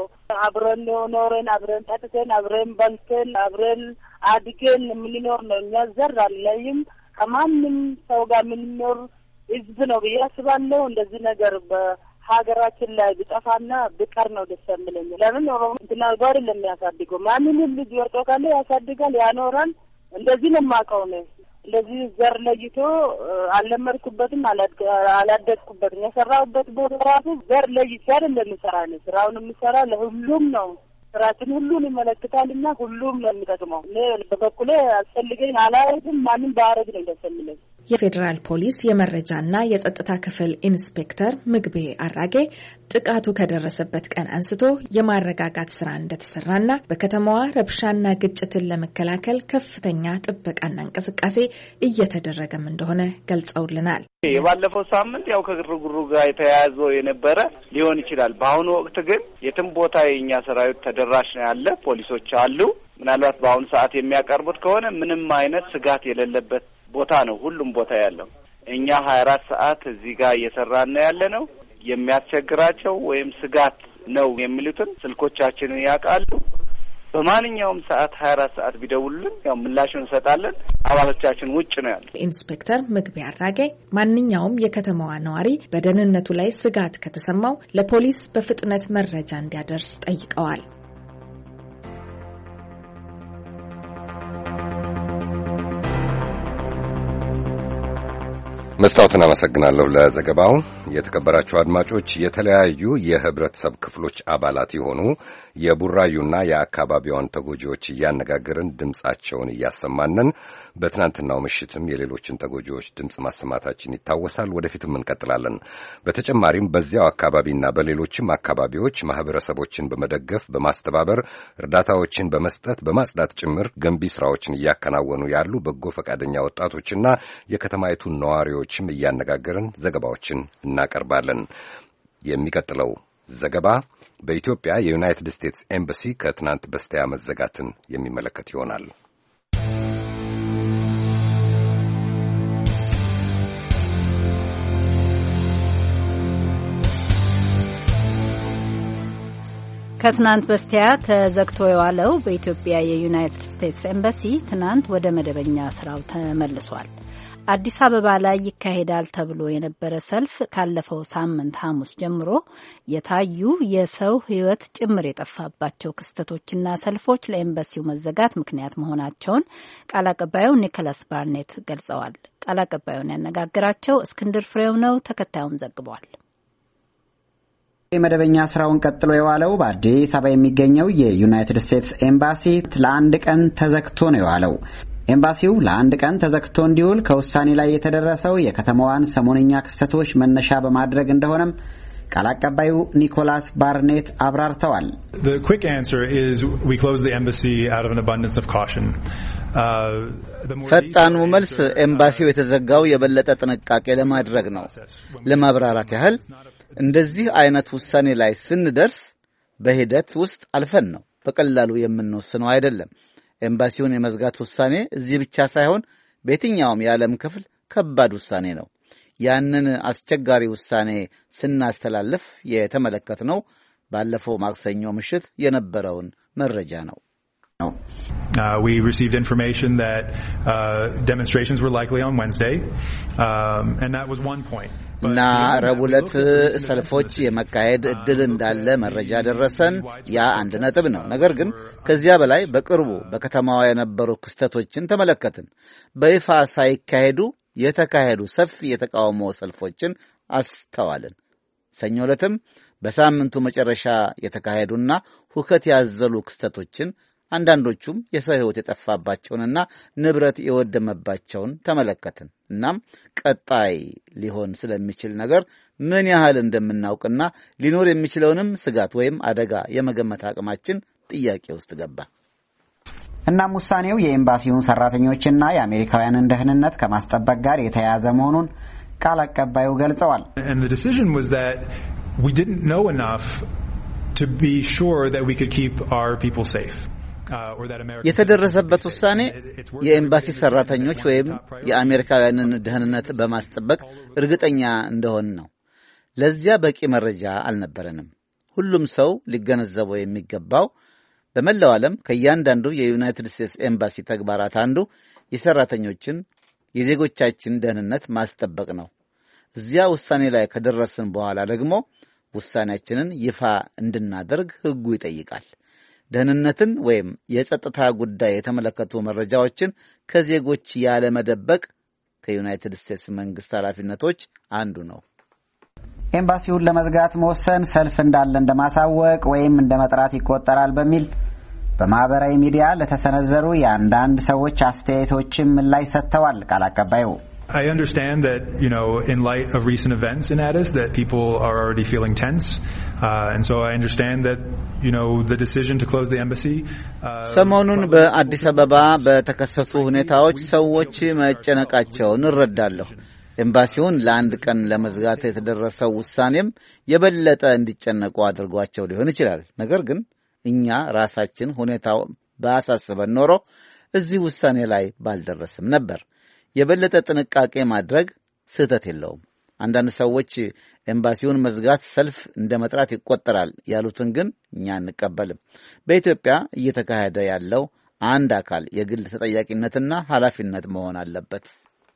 አብረን ኖረን አብረን ጠጥተን አብረን በልተን አብረን አድገን የምንኖር ነው። እኛ ዘር አንለይም። ከማንም ሰው ጋር የምንኖር ህዝብ ነው ብዬ አስባለሁ። እንደዚህ ነገር በሀገራችን ላይ ቢጠፋና ቢቀር ነው ደስ የሚለኝ። ለምን ኦሮሞ እንትና ጋር ለሚያሳድገው ማንንም ልጅ ወርጦ ካለ ያሳድጋል፣ ያኖራል። እንደዚህ ነው የማውቀው ነው። ለዚህ ዘር ለይቶ አልለመድኩበትም አላደግኩበትም። የሰራሁበት ቦታ ራሱ ዘር ለይቶ አይደለም የምሰራ ነው። ስራውን የምሰራ ለሁሉም ነው። ስራችን ሁሉን ይመለከታልና ሁሉም ነው የሚጠቅመው። በበኩሌ አስፈልገኝ አላየትም ማንም ባረግ ነው እንደሰምለኝ። የፌዴራል ፖሊስ የመረጃና የጸጥታ ክፍል ኢንስፔክተር ምግቤ አራጌ ጥቃቱ ከደረሰበት ቀን አንስቶ የማረጋጋት ስራ እንደተሰራና በከተማዋ ረብሻና ግጭትን ለመከላከል ከፍተኛ ጥበቃና እንቅስቃሴ እየተደረገም እንደሆነ ገልጸውልናል። የባለፈው ሳምንት ያው ከግርግሩ ጋር የተያያዘው የነበረ ሊሆን ይችላል። በአሁኑ ወቅት ግን የትም ቦታ የኛ ሰራዊት ተደራሽ ነው ያለ፣ ፖሊሶች አሉ። ምናልባት በአሁኑ ሰዓት የሚያቀርቡት ከሆነ ምንም አይነት ስጋት የሌለበት ቦታ ነው ሁሉም ቦታ ያለው። እኛ 24 ሰዓት እዚህ ጋር እየሰራን ነው ያለ ነው። የሚያስቸግራቸው ወይም ስጋት ነው የሚሉትን ስልኮቻችንን ያውቃሉ። በማንኛውም ሰዓት 24 ሰዓት ቢደውሉልን ያው ምላሹን እንሰጣለን። አባሎቻችን ውጭ ነው ያለው። ኢንስፔክተር ምግቤ አራጌ ማንኛውም የከተማዋ ነዋሪ በደህንነቱ ላይ ስጋት ከተሰማው ለፖሊስ በፍጥነት መረጃ እንዲያደርስ ጠይቀዋል። መስታወትን አመሰግናለሁ ለዘገባው። የተከበራችሁ አድማጮች፣ የተለያዩ የህብረተሰብ ክፍሎች አባላት የሆኑ የቡራዩና የአካባቢዋን ተጎጂዎች እያነጋገርን ድምጻቸውን እያሰማንን በትናንትናው ምሽትም የሌሎችን ተጎጂዎች ድምጽ ማሰማታችን ይታወሳል። ወደፊትም እንቀጥላለን። በተጨማሪም በዚያው አካባቢና በሌሎችም አካባቢዎች ማህበረሰቦችን በመደገፍ በማስተባበር እርዳታዎችን በመስጠት በማጽዳት ጭምር ገንቢ ስራዎችን እያከናወኑ ያሉ በጎ ፈቃደኛ ወጣቶችና የከተማይቱን ነዋሪዎችም እያነጋገርን ዘገባዎችን እናቀርባለን። የሚቀጥለው ዘገባ በኢትዮጵያ የዩናይትድ ስቴትስ ኤምባሲ ከትናንት በስቲያ መዘጋትን የሚመለከት ይሆናል። ከትናንት በስቲያ ተዘግቶ የዋለው በኢትዮጵያ የዩናይትድ ስቴትስ ኤምባሲ ትናንት ወደ መደበኛ ስራው ተመልሷል። አዲስ አበባ ላይ ይካሄዳል ተብሎ የነበረ ሰልፍ ካለፈው ሳምንት ሐሙስ ጀምሮ የታዩ የሰው ሕይወት ጭምር የጠፋባቸው ክስተቶችና ሰልፎች ለኤምባሲው መዘጋት ምክንያት መሆናቸውን ቃል አቀባዩ ኒኮላስ ባርኔት ገልጸዋል። ቃል አቀባዩን ያነጋገራቸው እስክንድር ፍሬው ነው። ተከታዩን ዘግቧል። የመደበኛ ስራውን ቀጥሎ የዋለው በአዲስ አበባ የሚገኘው የዩናይትድ ስቴትስ ኤምባሲ ለአንድ ቀን ተዘግቶ ነው የዋለው። ኤምባሲው ለአንድ ቀን ተዘግቶ እንዲውል ከውሳኔ ላይ የተደረሰው የከተማዋን ሰሞነኛ ክስተቶች መነሻ በማድረግ እንደሆነም ቃል አቀባዩ ኒኮላስ ባርኔት አብራርተዋል። The quick answer is we closed the embassy out of an abundance of caution. ፈጣኑ መልስ ኤምባሲው የተዘጋው የበለጠ ጥንቃቄ ለማድረግ ነው። ለማብራራት ያህል እንደዚህ አይነት ውሳኔ ላይ ስንደርስ በሂደት ውስጥ አልፈን ነው። በቀላሉ የምንወስነው አይደለም። ኤምባሲውን የመዝጋት ውሳኔ እዚህ ብቻ ሳይሆን በየትኛውም የዓለም ክፍል ከባድ ውሳኔ ነው። ያንን አስቸጋሪ ውሳኔ ስናስተላልፍ የተመለከትነው ባለፈው ማክሰኞ ምሽት የነበረውን መረጃ ነው። We received information that demonstrations were likely on Wednesday, and that was one point. እና ረቡዕ ዕለት ሰልፎች የመካሄድ እድል እንዳለ መረጃ ደረሰን። ያ አንድ ነጥብ ነው። ነገር ግን ከዚያ በላይ በቅርቡ በከተማዋ የነበሩ ክስተቶችን ተመለከትን። በይፋ ሳይካሄዱ የተካሄዱ ሰፊ የተቃውሞ ሰልፎችን አስተዋልን። ሰኞ ዕለትም በሳምንቱ መጨረሻ የተካሄዱና ሁከት ያዘሉ ክስተቶችን አንዳንዶቹም የሰው ሕይወት የጠፋባቸውንና ንብረት የወደመባቸውን ተመለከትን። እናም ቀጣይ ሊሆን ስለሚችል ነገር ምን ያህል እንደምናውቅና ሊኖር የሚችለውንም ስጋት ወይም አደጋ የመገመት አቅማችን ጥያቄ ውስጥ ገባ። እናም ውሳኔው የኤምባሲውን ሰራተኞችና የአሜሪካውያንን ደህንነት ከማስጠበቅ ጋር የተያያዘ መሆኑን ቃል አቀባዩ ገልጸዋል። And the decision was that we didn't know enough to be sure that we could keep our people safe. የተደረሰበት ውሳኔ የኤምባሲ ሰራተኞች ወይም የአሜሪካውያንን ደህንነት በማስጠበቅ እርግጠኛ እንደሆን ነው። ለዚያ በቂ መረጃ አልነበረንም። ሁሉም ሰው ሊገነዘበው የሚገባው በመላው ዓለም ከእያንዳንዱ የዩናይትድ ስቴትስ ኤምባሲ ተግባራት አንዱ የሰራተኞችን የዜጎቻችን ደህንነት ማስጠበቅ ነው። እዚያ ውሳኔ ላይ ከደረስን በኋላ ደግሞ ውሳኔያችንን ይፋ እንድናደርግ ሕጉ ይጠይቃል። ደህንነትን ወይም የጸጥታ ጉዳይ የተመለከቱ መረጃዎችን ከዜጎች ያለ መደበቅ ከዩናይትድ ስቴትስ መንግስት ኃላፊነቶች አንዱ ነው። ኤምባሲውን ለመዝጋት መወሰን ሰልፍ እንዳለ እንደማሳወቅ ወይም እንደመጥራት ይቆጠራል በሚል በማህበራዊ ሚዲያ ለተሰነዘሩ የአንዳንድ ሰዎች አስተያየቶችም ምላሽ ሰጥተዋል ቃል አቀባዩ። I understand that, in light of recent events in Addis, that people are already feeling tense. And so I understand that, the decision to close the embassy. ሰሞኑን በአዲስ አበባ በተከሰቱ ሁኔታዎች ሰዎች መጨነቃቸውን እረዳለሁ። ኤምባሲውን ለአንድ ቀን ለመዝጋት የተደረሰው ውሳኔም የበለጠ እንዲጨነቁ አድርጓቸው ሊሆን ይችላል። ነገር ግን እኛ ራሳችን ሁኔታው ባሳስበን ኖሮ እዚህ ውሳኔ ላይ ባልደረስም ነበር። የበለጠ ጥንቃቄ ማድረግ ስህተት የለውም። አንዳንድ ሰዎች ኤምባሲውን መዝጋት ሰልፍ እንደ መጥራት ይቆጠራል ያሉትን ግን እኛ አንቀበልም። በኢትዮጵያ እየተካሄደ ያለው አንድ አካል የግል ተጠያቂነትና ኃላፊነት መሆን አለበት።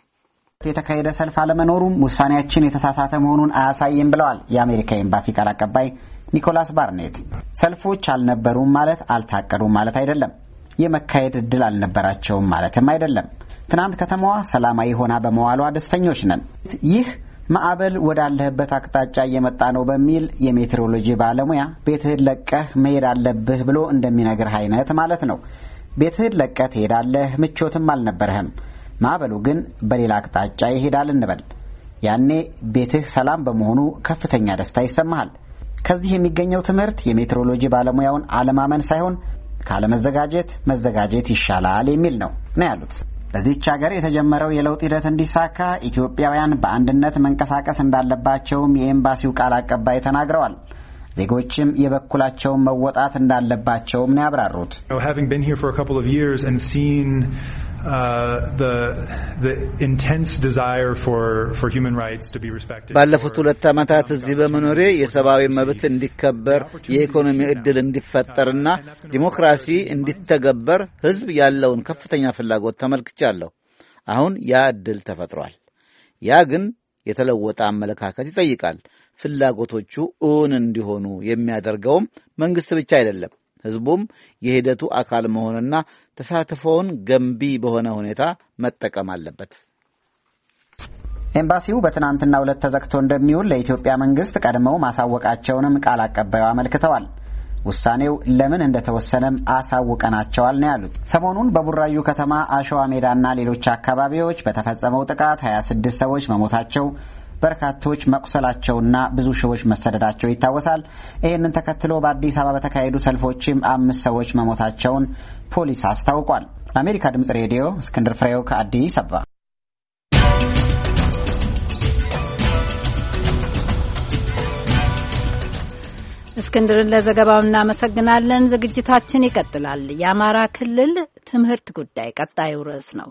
የተካሄደ ሰልፍ አለመኖሩም ውሳኔያችን የተሳሳተ መሆኑን አያሳይም ብለዋል የአሜሪካ ኤምባሲ ቃል አቀባይ ኒኮላስ ባርኔት። ሰልፎች አልነበሩም ማለት አልታቀዱም ማለት አይደለም። የመካሄድ እድል አልነበራቸውም ማለትም አይደለም። ትናንት ከተማዋ ሰላማዊ ሆና በመዋሏ ደስተኞች ነን። ይህ ማዕበል ወዳለህበት አቅጣጫ እየመጣ ነው በሚል የሜትሮሎጂ ባለሙያ ቤትህን ለቀህ መሄድ አለብህ ብሎ እንደሚነግርህ አይነት ማለት ነው። ቤትህን ለቀህ ትሄዳለህ፣ ምቾትም አልነበረህም። ማዕበሉ ግን በሌላ አቅጣጫ ይሄዳል እንበል። ያኔ ቤትህ ሰላም በመሆኑ ከፍተኛ ደስታ ይሰማሃል። ከዚህ የሚገኘው ትምህርት የሜትሮሎጂ ባለሙያውን አለማመን ሳይሆን ካለመዘጋጀት መዘጋጀት ይሻላል የሚል ነው ያሉት። በዚህች ሀገር የተጀመረው የለውጥ ሂደት እንዲሳካ ኢትዮጵያውያን በአንድነት መንቀሳቀስ እንዳለባቸውም የኤምባሲው ቃል አቀባይ ተናግረዋል። ዜጎችም የበኩላቸውን መወጣት እንዳለባቸውም ነው ያብራሩት። Having been here for a couple of years and seen the intense desire for human rights to be respected. ባለፉት 2 ዓመታት እዚህ በመኖሬ የሰብአዊ መብት እንዲከበር፣ የኢኮኖሚ ዕድል እንዲፈጠርና ዲሞክራሲ እንዲተገበር ሕዝብ ያለውን ከፍተኛ ፍላጎት ተመልክቻለሁ። አሁን ያ ዕድል ተፈጥሯል። ያ ግን የተለወጠ አመለካከት ይጠይቃል። ፍላጎቶቹ እውን እንዲሆኑ የሚያደርገውም መንግስት ብቻ አይደለም። ህዝቡም የሂደቱ አካል መሆንና ተሳትፎውን ገንቢ በሆነ ሁኔታ መጠቀም አለበት። ኤምባሲው በትናንትናው ዕለት ተዘግቶ እንደሚውል ለኢትዮጵያ መንግስት ቀድመው ማሳወቃቸውንም ቃል አቀባዩ አመልክተዋል። ውሳኔው ለምን እንደተወሰነም አሳውቀናቸዋል ነው ያሉት። ሰሞኑን በቡራዩ ከተማ አሸዋ ሜዳና ሌሎች አካባቢዎች በተፈጸመው ጥቃት 26 ሰዎች መሞታቸው፣ በርካቶች መቁሰላቸውና ብዙ ሺዎች መሰደዳቸው ይታወሳል። ይህንን ተከትሎ በአዲስ አበባ በተካሄዱ ሰልፎችም 5 ሰዎች መሞታቸውን ፖሊስ አስታውቋል። ለአሜሪካ ድምጽ ሬዲዮ እስክንድር ፍሬው ከአዲስ አበባ። እስክንድርን ለዘገባው እናመሰግናለን። ዝግጅታችን ይቀጥላል። የአማራ ክልል ትምህርት ጉዳይ ቀጣዩ ርዕስ ነው።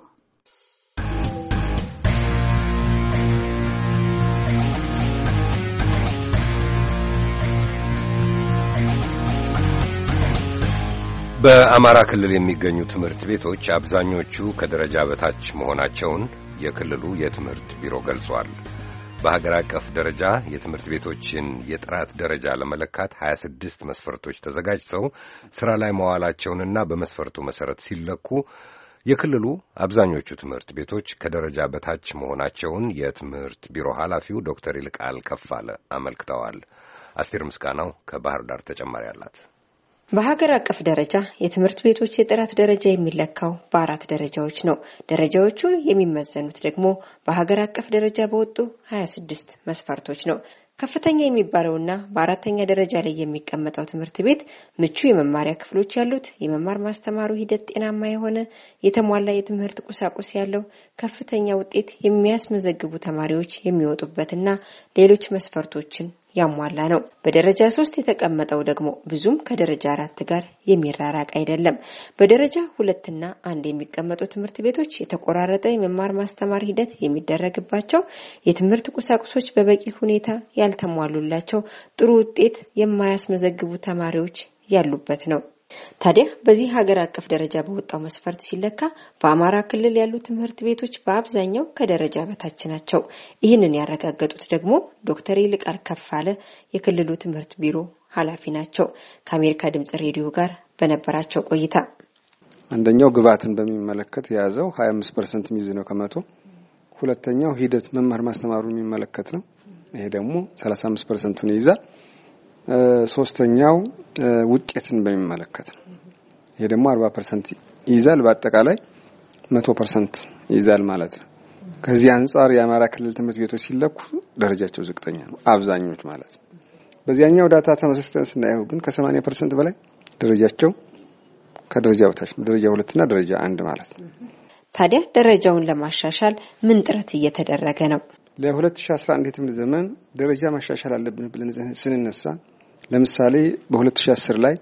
በአማራ ክልል የሚገኙ ትምህርት ቤቶች አብዛኞቹ ከደረጃ በታች መሆናቸውን የክልሉ የትምህርት ቢሮ ገልጿል። በሀገር አቀፍ ደረጃ የትምህርት ቤቶችን የጥራት ደረጃ ለመለካት 26 መስፈርቶች ተዘጋጅተው ስራ ላይ መዋላቸውንና በመስፈርቱ መሰረት ሲለኩ የክልሉ አብዛኞቹ ትምህርት ቤቶች ከደረጃ በታች መሆናቸውን የትምህርት ቢሮ ኃላፊው ዶክተር ይልቃል ከፋለ አመልክተዋል። አስቴር ምስጋናው ከባህር ዳር ተጨማሪ አላት። በሀገር አቀፍ ደረጃ የትምህርት ቤቶች የጥራት ደረጃ የሚለካው በ4 ደረጃዎች ነው። ደረጃዎቹ የሚመዘኑት ደግሞ በሀገር አቀፍ ደረጃ በወጡ 26 መስፈርቶች ነው። ከፍተኛ የሚባለውና በ4ኛ ደረጃ ላይ የሚቀመጠው ትምህርት ቤት ምቹ የመማሪያ ክፍሎች ያሉት፣ የመማር ማስተማሩ ሂደት ጤናማ የሆነ፣ የተሟላ የትምህርት ቁሳቁስ ያለው፣ ከፍተኛ ውጤት የሚያስመዘግቡ ተማሪዎች የሚወጡበትና ሌሎች መስፈርቶችን ያሟላ ነው። በደረጃ 3 የተቀመጠው ደግሞ ብዙም ከደረጃ 4 ጋር የሚራራቅ አይደለም። በደረጃ 2 እና 1 የሚቀመጡ ትምህርት ቤቶች የተቆራረጠ የመማር ማስተማር ሂደት የሚደረግባቸው፣ የትምህርት ቁሳቁሶች በበቂ ሁኔታ ያልተሟሉላቸው፣ ጥሩ ውጤት የማያስመዘግቡ ተማሪዎች ያሉበት ነው። ታዲያ በዚህ ሀገር አቀፍ ደረጃ በወጣው መስፈርት ሲለካ በአማራ ክልል ያሉ ትምህርት ቤቶች በአብዛኛው ከደረጃ በታች ናቸው። ይህንን ያረጋገጡት ደግሞ ዶክተር ይልቃል ከፋለ የክልሉ ትምህርት ቢሮ ኃላፊ ናቸው። ከአሜሪካ ድምጽ ሬዲዮ ጋር በነበራቸው ቆይታ አንደኛው ግብዓትን በሚመለከት የያዘው 25% ሚዝ ነው ከመቶ። ሁለተኛው ሂደት መማር ማስተማሩ የሚመለከት ነው። ይሄ ደግሞ 35%ን ይይዛል። ሶስተኛው ውጤትን በሚመለከት ነው። ይሄ ደግሞ 40% ይይዛል። በአጠቃላይ 100% ይይዛል ማለት ነው። ከዚህ አንፃር የአማራ ክልል ትምህርት ቤቶች ሲለኩ ደረጃቸው ዝቅተኛ ነው አብዛኞቹ ማለት ነው። በዚያኛው ዳታ ተመሳስተን ስናየው ግን ከ80% በላይ ደረጃቸው ከደረጃ በታች ደረጃ 2 እና ደረጃ 1 ማለት ነው። ታዲያ ደረጃውን ለማሻሻል ምን ጥረት እየተደረገ ነው? ለ2011 የትምህርት ዘመን ደረጃ ማሻሻል አለብን ብለን ስንነሳ ለምሳሌ በ2010 ላይ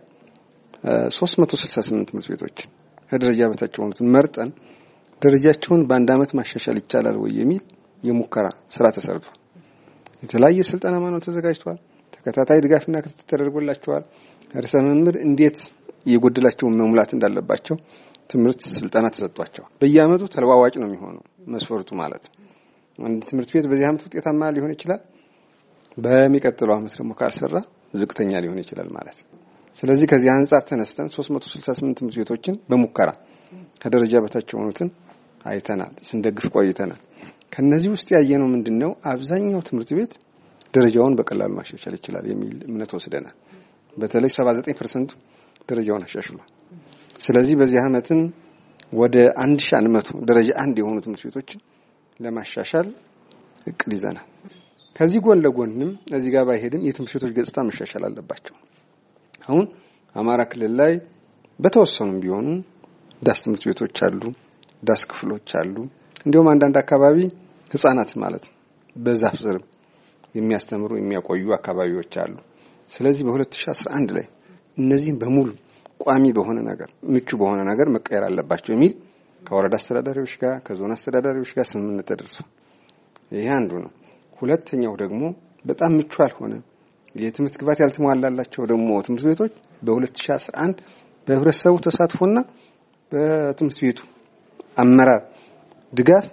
368 ትምህርት ቤቶች ከደረጃ በታች ሆኑትን መርጠን ደረጃቸውን በአንድ አመት ማሻሻል ይቻላል ወይ የሚል የሙከራ ስራ ተሰርቷል። የተለያየ ስልጠና ማነው ተዘጋጅቷል። ተከታታይ ድጋፍና ክትትል ተደርጎላቸዋል። ርዕሰ መምህር እንዴት የጎደላቸውን መሙላት እንዳለባቸው ትምህርት ስልጠና ተሰጥቷቸዋል። በየአመቱ ተለዋዋጭ ነው የሚሆነው መስፈርቱ ማለት ነው። አንድ ትምህርት ቤት በዚህ አመት ውጤታማ ሊሆን ይችላል፣ በሚቀጥለው አመት ደግሞ ካልሰራ ዝቅተኛ ሊሆን ይችላል ማለት ነው። ስለዚህ ከዚህ አንፃር ተነስተን 368 ትምህርት ቤቶችን በሙከራ ከደረጃ በታች ሆኑትን አይተናል፣ ስንደግፍ ቆይተናል። ከነዚህ ውስጥ ያየነው ምንድነው አብዛኛው ትምህርት ቤት ደረጃውን በቀላሉ ማሻሻል ይችላል የሚል እምነት ወስደናል። በተለይ 79% ደረጃውን አሻሽሏል። ስለዚህ በዚህ አመትን ወደ 1100 ደረጃ 1 የሆኑ ትምህርት ቤቶችን ለማሻሻል እቅድ ይዘናል። ከዚህ ጎን ለጎንም እዚህ ጋር ባይሄድም የትምህርት ቤቶች ገጽታ መሻሻል አለባቸው። አሁን አማራ ክልል ላይ በተወሰኑም ቢሆኑ ዳስ ትምህርት ቤቶች አሉ፣ ዳስ ክፍሎች አሉ። እንዲሁም አንዳንድ አካባቢ ህፃናት ማለት ነው በዛፍ ስር የሚያስተምሩ የሚያቆዩ አካባቢዎች አሉ። ስለዚህ በ2011 ላይ እነዚህን በሙሉ ቋሚ በሆነ ነገር ምቹ በሆነ ነገር መቀየር አለባቸው የሚል ከወረዳ አስተዳዳሪዎች ጋር ከዞን አስተዳዳሪዎች ጋር ስምምነት ተደርሷል። ይሄ አንዱ ነው። ሁለተኛው ደግሞ በጣም ምቹ ያልሆነ የትምህርት ግብዓት ያልተሟላላቸው ደግሞ ትምህርት ቤቶች በ2011 በህብረተሰቡ ተሳትፎና በትምህርት ቤቱ አመራር ድጋፍ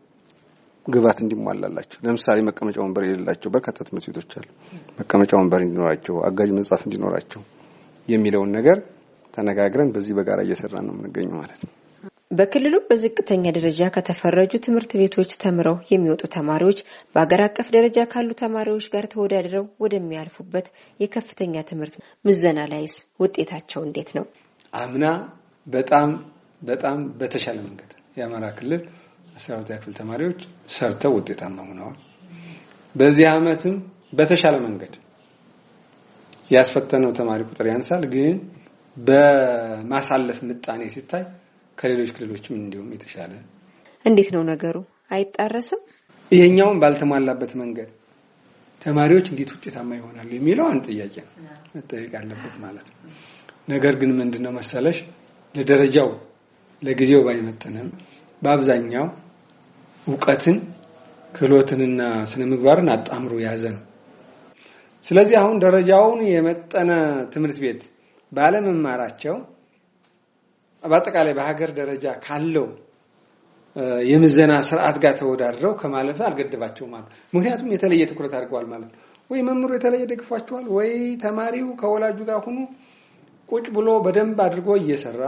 ግብዓት እንዲሟላላቸው ለምሳሌ መቀመጫ ወንበር የሌላቸው በርካታ ትምህርት ቤቶች አሉ። መቀመጫ ወንበር እንዲኖራቸው፣ አጋዥ መጽሐፍ እንዲኖራቸው የሚለውን ነገር ተነጋግረን በዚህ በጋራ እየሰራን ነው የምንገኘው ማለት ነው። በክልሉ በዝቅተኛ ደረጃ ከተፈረጁ ትምህርት ቤቶች ተምረው የሚወጡ ተማሪዎች በአገር አቀፍ ደረጃ ካሉ ተማሪዎች ጋር ተወዳድረው ወደሚያልፉበት የከፍተኛ ትምህርት ምዘና ላይስ ውጤታቸው እንዴት ነው? አምና በጣም በተሻለ መንገድ የአማራ ክልል 12ኛ ክፍል ተማሪዎች ሰርተው ውጤታማ ሆነዋል። በዚህ አመትም በተሻለ መንገድ ያስፈተነው ተማሪ ቁጥር ያንሳል፣ ግን በማሳለፍ ምጣኔ ሲታይ ከሌሎች ክልሎችም እንዲሁም የተሻለ። እንዴት ነው ነገሩ? አይጣረስም? ይሄኛውን ባልተሟላበት መንገድ ተማሪዎች እንዴት ውጤታማ ይሆናሉ የሚለው አንድ ጥያቄ ነው መጠየቅ ያለበት ማለት ነው። ነገር ግን ምንድነው መሰለሽ ለደረጃው ለጊዜው ባይመጥንም በአብዛኛው ዕውቀትን ክህሎትንና ስነ ምግባርን አጣምሮ ያዘ ነው። ስለዚህ አሁን ደረጃውን የመጠነ ትምህርት ቤት ባለመማራቸው በአጠቃላይ በሀገር ደረጃ ካለው የምዘና ስርዓት ጋር ተወዳድረው ከማለፍ አልገደባቸውም ማለት። ምክንያቱም የተለየ ትኩረት አድርገዋል ማለት ነው። ወይ መምህሩ የተለየ ደግፏቸዋል፣ ወይ ተማሪው ከወላጁ ጋር ሆኖ ቁጭ ብሎ በደንብ አድርጎ እየሰራ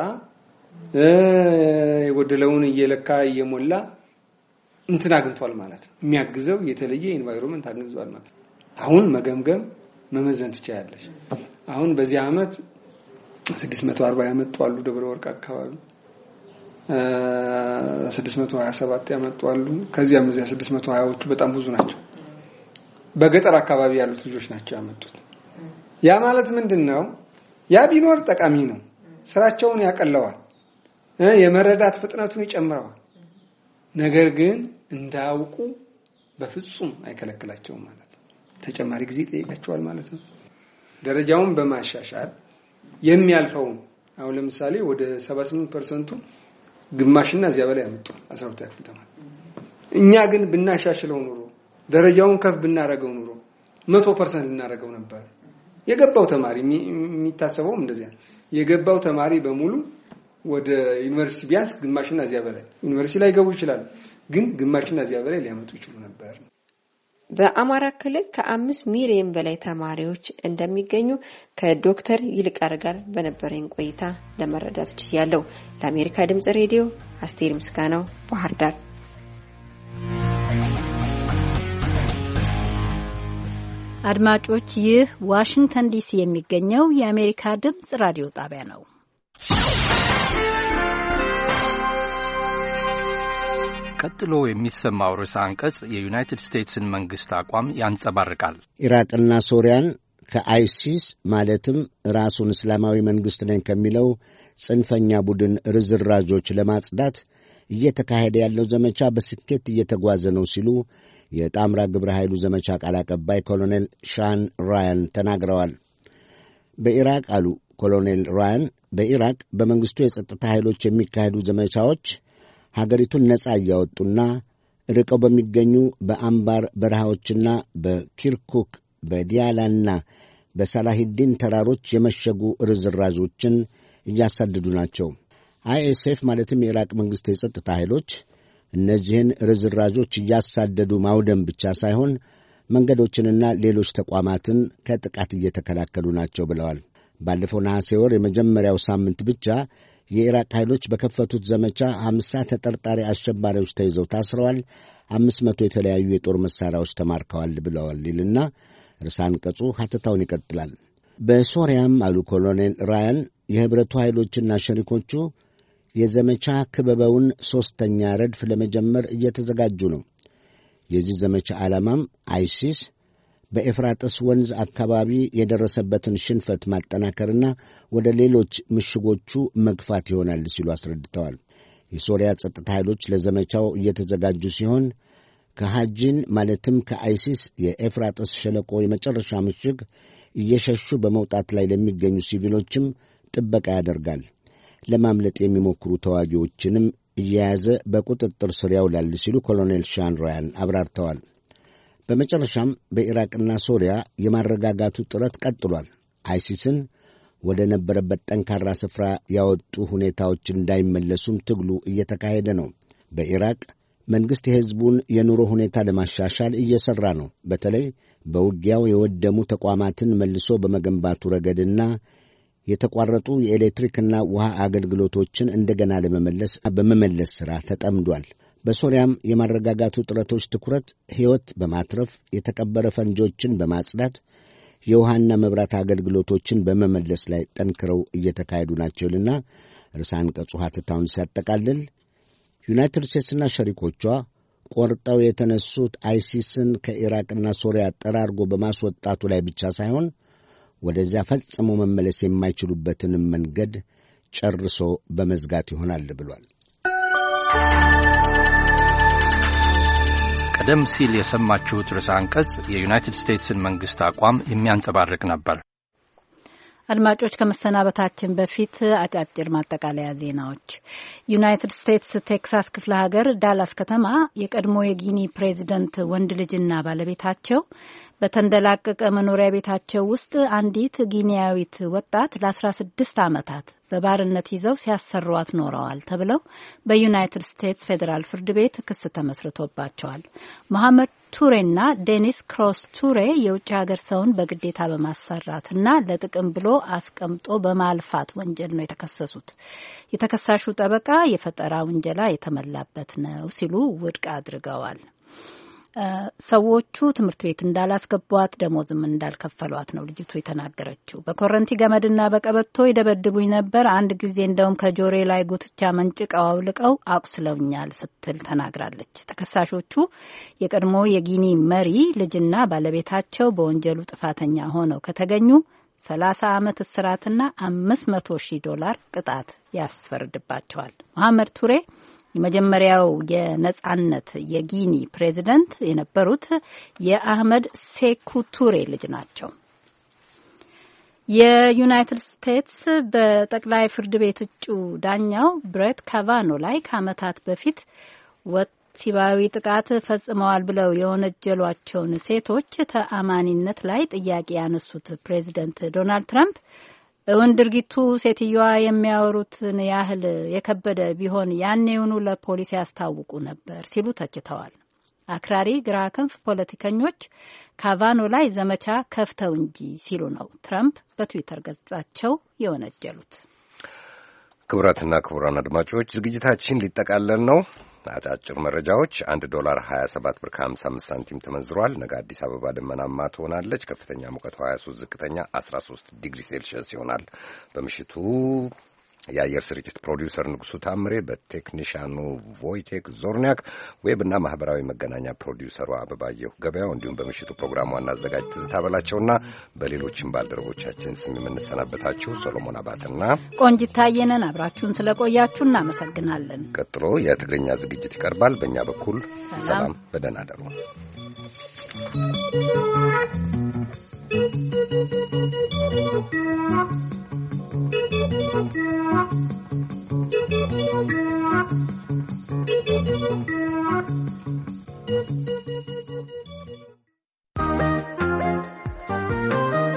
የጎደለውን እየለካ እየሞላ እንትን አግኝቷል ማለት ነው። የሚያግዘው የተለየ ኢንቫይሮንመንት አግኝቷል ማለት ነው። አሁን መገምገም መመዘን ትችላለሽ። አሁን በዚህ አመት 640 ያመጡ አሉ፣ ደብረ ወርቅ አካባቢ 627 ያመጡ አሉ። ከዚያም እዚያ 620ዎቹ በጣም ብዙ ናቸው። በገጠር አካባቢ ያሉት ልጆች ናቸው ያመጡት። ያ ማለት ምንድነው? ያ ቢኖር ጠቃሚ ነው። ስራቸውን ያቀለዋል፣ የመረዳት ፍጥነቱን ይጨምራል። ነገር ግን እንዳውቁ በፍጹም አይከለክላቸውም ማለት ነው። ተጨማሪ ጊዜ ይጠይቃቸዋል ማለት ነው። ደረጃውን በማሻሻል የሚያልፈው አሁን ለምሳሌ ወደ 78% ግማሽና እዚያ በላይ ያመጡ 12ኛ ክፍል ተማሪ። እኛ ግን ብናሻሽለው ኑሮ ደረጃውን ከፍ ብናረገው ኑሮ 100% እናረገው ነበር። የገባው ተማሪ የሚታሰበው እንደዚያ የገባው ተማሪ በሙሉ ወደ ዩኒቨርሲቲ ቢያንስ ግማሽና እዚያ በላይ ዩኒቨርሲቲ ላይ ገቡ ይችላል፣ ግን ግማሽና እዚያ በላይ ሊያመጡ ይችላሉ ነበር። በአማራ ክልል ከ5 ሚሊዮን በላይ ተማሪዎች እንደሚገኙ ከዶክተር ይልቃር ጋር በነበረኝ ቆይታ ለመረዳት ችያለሁ። ለአሜሪካ ድምጽ ሬዲዮ አስቴር ምስጋናው ባህር ዳር። አድማጮች ይህ ዋሽንግተን ዲሲ የሚገኘው የአሜሪካ ድምጽ ራዲዮ ጣቢያ ነው። ቀጥሎ የሚሰማው ርዕሰ አንቀጽ የዩናይትድ ስቴትስን መንግስት አቋም ያንጸባርቃል። ኢራቅና ሶሪያን ከአይሲስ ማለትም ራሱን እስላማዊ መንግስት ነኝ ከሚለው ጽንፈኛ ቡድን ርዝራዦች ለማጽዳት እየተካሄደ ያለው ዘመቻ በስኬት እየተጓዘ ነው ሲሉ የጣምራ ግብረ ኃይሉ ዘመቻ ቃል አቀባይ ኮሎኔል ሻን ራያን ተናግረዋል። በኢራቅ አሉ ኮሎኔል ራያን፣ በኢራቅ በመንግስቱ የጸጥታ ኃይሎች የሚካሄዱ ዘመቻዎች ሀገሪቱን ነጻ እያወጡና ርቀው በሚገኙ በአምባር በረሃዎችና በኪርኩክ በዲያላና በሳላሂዲን ተራሮች የመሸጉ ርዝራዦችን እያሳደዱ ናቸው። አይኤስኤፍ ማለትም የኢራቅ መንግሥት የጸጥታ ኃይሎች እነዚህን ርዝራዦች እያሳደዱ ማውደም ብቻ ሳይሆን መንገዶችንና ሌሎች ተቋማትን ከጥቃት እየተከላከሉ ናቸው ብለዋል። ባለፈው ነሐሴ ወር የመጀመሪያው ሳምንት ብቻ የኢራቅ ኃይሎች በከፈቱት ዘመቻ 50 ተጠርጣሪ አሸባሪዎች ተይዘው ታስረዋል፣ 500 የተለያዩ የጦር መሣሪያዎች ተማርከዋል ብለዋል ይልና ርዕሰ አንቀጹ ሐተታውን ይቀጥላል። በሶሪያም አሉ ኮሎኔል ራያን፣ የኅብረቱ ኃይሎችና ሸሪኮቹ የዘመቻ ክበበውን 3ኛ ረድፍ ለመጀመር እየተዘጋጁ ነው። የዚህ ዘመቻ ዓላማም አይሲስ በኤፍራጥስ ወንዝ አካባቢ የደረሰበትን ሽንፈት ማጠናከርና ወደ ሌሎች ምሽጎቹ መግፋት ይሆናል ሲሉ አስረድተዋል። የሶሪያ ጸጥታ ኃይሎች ለዘመቻው እየተዘጋጁ ሲሆን ከሐጂን ማለትም ከአይሲስ የኤፍራጥስ ሸለቆ የመጨረሻ ምሽግ እየሸሹ በመውጣት ላይ ለሚገኙ ሲቪሎችም ጥበቃ ያደርጋል። ለማምለጥ የሚሞክሩ ተዋጊዎችንም እየያዘ በቁጥጥር ስር ያውላል ሲሉ ኮሎኔል ሻን ራያን አብራርተዋል። በመጨረሻም በኢራቅና ሶሪያ የማረጋጋቱ ጥረት ቀጥሏል። አይሲስን ወደ ነበረበት ጠንካራ ስፍራ ያወጡ ሁኔታዎች እንዳይመለሱም ትግሉ እየተካሄደ ነው። በኢራቅ መንግሥት የሕዝቡን የኑሮ ሁኔታ ለማሻሻል እየሠራ ነው። በተለይ በውጊያው የወደሙ ተቋማትን መልሶ በመገንባቱ ረገድና የተቋረጡ የኤሌክትሪክና ውሃ አገልግሎቶችን እንደገና በመመለስ ሥራ ተጠምዷል። በሶሪያም የማረጋጋቱ ጥረቶች ትኩረት ሕይወት በማትረፍ የተቀበረ ፈንጆችን በማጽዳት የውሃና መብራት አገልግሎቶችን በመመለስ ላይ ጠንክረው እየተካሄዱ ናቸውና ርዕሰ አንቀጹ ሐተታውን ሲያጠቃልል ዩናይትድ ስቴትስና ሸሪኮቿ ቆርጠው የተነሱት አይሲስን ከኢራቅና ሶሪያ ጠራርጎ በማስወጣቱ ላይ ብቻ ሳይሆን ወደዚያ ፈጽሞ መመለስ የማይችሉበትንም መንገድ ጨርሶ በመዝጋት ይሆናል ብሏል። ቀደም ሲል የሰማችሁት ርዕሰ አንቀጽ የዩናይትድ ስቴትስን መንግስት አቋም የሚያንጸባርቅ ነበር። አድማጮች ከመሰናበታችን በፊት አጫጭር ማጠቃለያ ዜናዎች። ዩናይትድ ስቴትስ ቴክሳስ ክፍለ ሀገር ዳላስ ከተማ የቀድሞ የጊኒ ፕሬዚደንት ወንድ ልጅና ባለቤታቸው በተንደላቀቀ መኖሪያ ቤታቸው ውስጥ አንዲት ጊኒያዊት ወጣት ለ16 ዓመታት በባርነት ይዘው ሲያሰሯት ኖረዋል ተብለው በዩናይትድ ስቴትስ ፌዴራል ፍርድ ቤት ክስ ተመስርቶባቸዋል። መሐመድ ቱሬና ዴኒስ ክሮስ ቱሬ የውጭ ሀገር ሰውን በግዴታ በማሰራትና ለጥቅም ብሎ አስቀምጦ በማልፋት ወንጀል ነው የተከሰሱት። የተከሳሹ ጠበቃ የፈጠራ ውንጀላ የተመላበት ነው ሲሉ ውድቅ አድርገዋል። ሰዎቹ ትምህርት ቤት እንዳላስገቧት ደሞዝም እንዳልከፈሏት ነው ልጅቱ የተናገረችው። በኮረንቲ ገመድና በቀበቶ ይደበድቡኝ ነበር፣ አንድ ጊዜ እንደውም ከጆሬ ላይ ጉትቻ መንጭቀው አውልቀው አቁስለውኛል ስትል ተናግራለች። ተከሳሾቹ የቀድሞ የጊኒ መሪ ልጅና ባለቤታቸው በወንጀሉ ጥፋተኛ ሆነው ከተገኙ 30 ዓመት እስራትና $500,000 ቅጣት ያስፈርድባቸዋል። መሐመድ ቱሬ የመጀመሪያው የነጻነት የጊኒ ፕሬዚደንት የነበሩት የአህመድ ሴኩ ቱሬ ልጅ ናቸው። የዩናይትድ ስቴትስ በጠቅላይ ፍርድ ቤት እጩ ዳኛው ብሬት ካቫኖ ላይ ከዓመታት በፊት ወሲባዊ ጥቃት ፈጽመዋል ብለው የወነጀሏቸውን ሴቶች ተአማኒነት ላይ ጥያቄ ያነሱት ፕሬዚደንት ዶናልድ ትራምፕ እውን ድርጊቱ ሴትዮዋ የሚያወሩትን ያህል የከበደ ቢሆን ያኔውኑ ለፖሊስ ያስታውቁ ነበር ሲሉ ተችተዋል። አክራሪ ግራ ክንፍ ፖለቲከኞች ካቫኖ ላይ ዘመቻ ከፍተው እንጂ ሲሉ ነው ትራምፕ በትዊተር ገጻቸው የወነጀሉት። ክቡራትና ክቡራን አድማጮች ዝግጅታችን ሊጠቃለል ነው። አጫጭር መረጃዎች። $1 27 ብር ከ55 ሳንቲም ተመንዝሯል። ነገ አዲስ አበባ ደመናማ ትሆናለች። ከፍተኛ ሙቀቱ 23፣ ዝቅተኛ 13 ዲግሪ ሴልሺየስ ይሆናል። በምሽቱ የአየር ስርጭት ፕሮዲውሰር ንጉሱ ታምሬ፣ በቴክኒሻኑ ቮይቴክ ዞርኒያክ፣ ዌብና ማህበራዊ መገናኛ ፕሮዲውሰሩ አበባየሁ ገበያው እንዲሁም በምሽቱ ፕሮግራሙ ዋና አዘጋጅ ትዝታ በላቸውና በሌሎችም ባልደረቦቻችን ስም የምንሰናበታችሁ ሰሎሞን አባትና ቆንጂት ታየ ነን። አብራችሁን ስለቆያችሁ እናመሰግናለን። ቀጥሎ የትግርኛ ዝግጅት ይቀርባል። በእኛ በኩል ሰላም፣ በደህና እደሩ።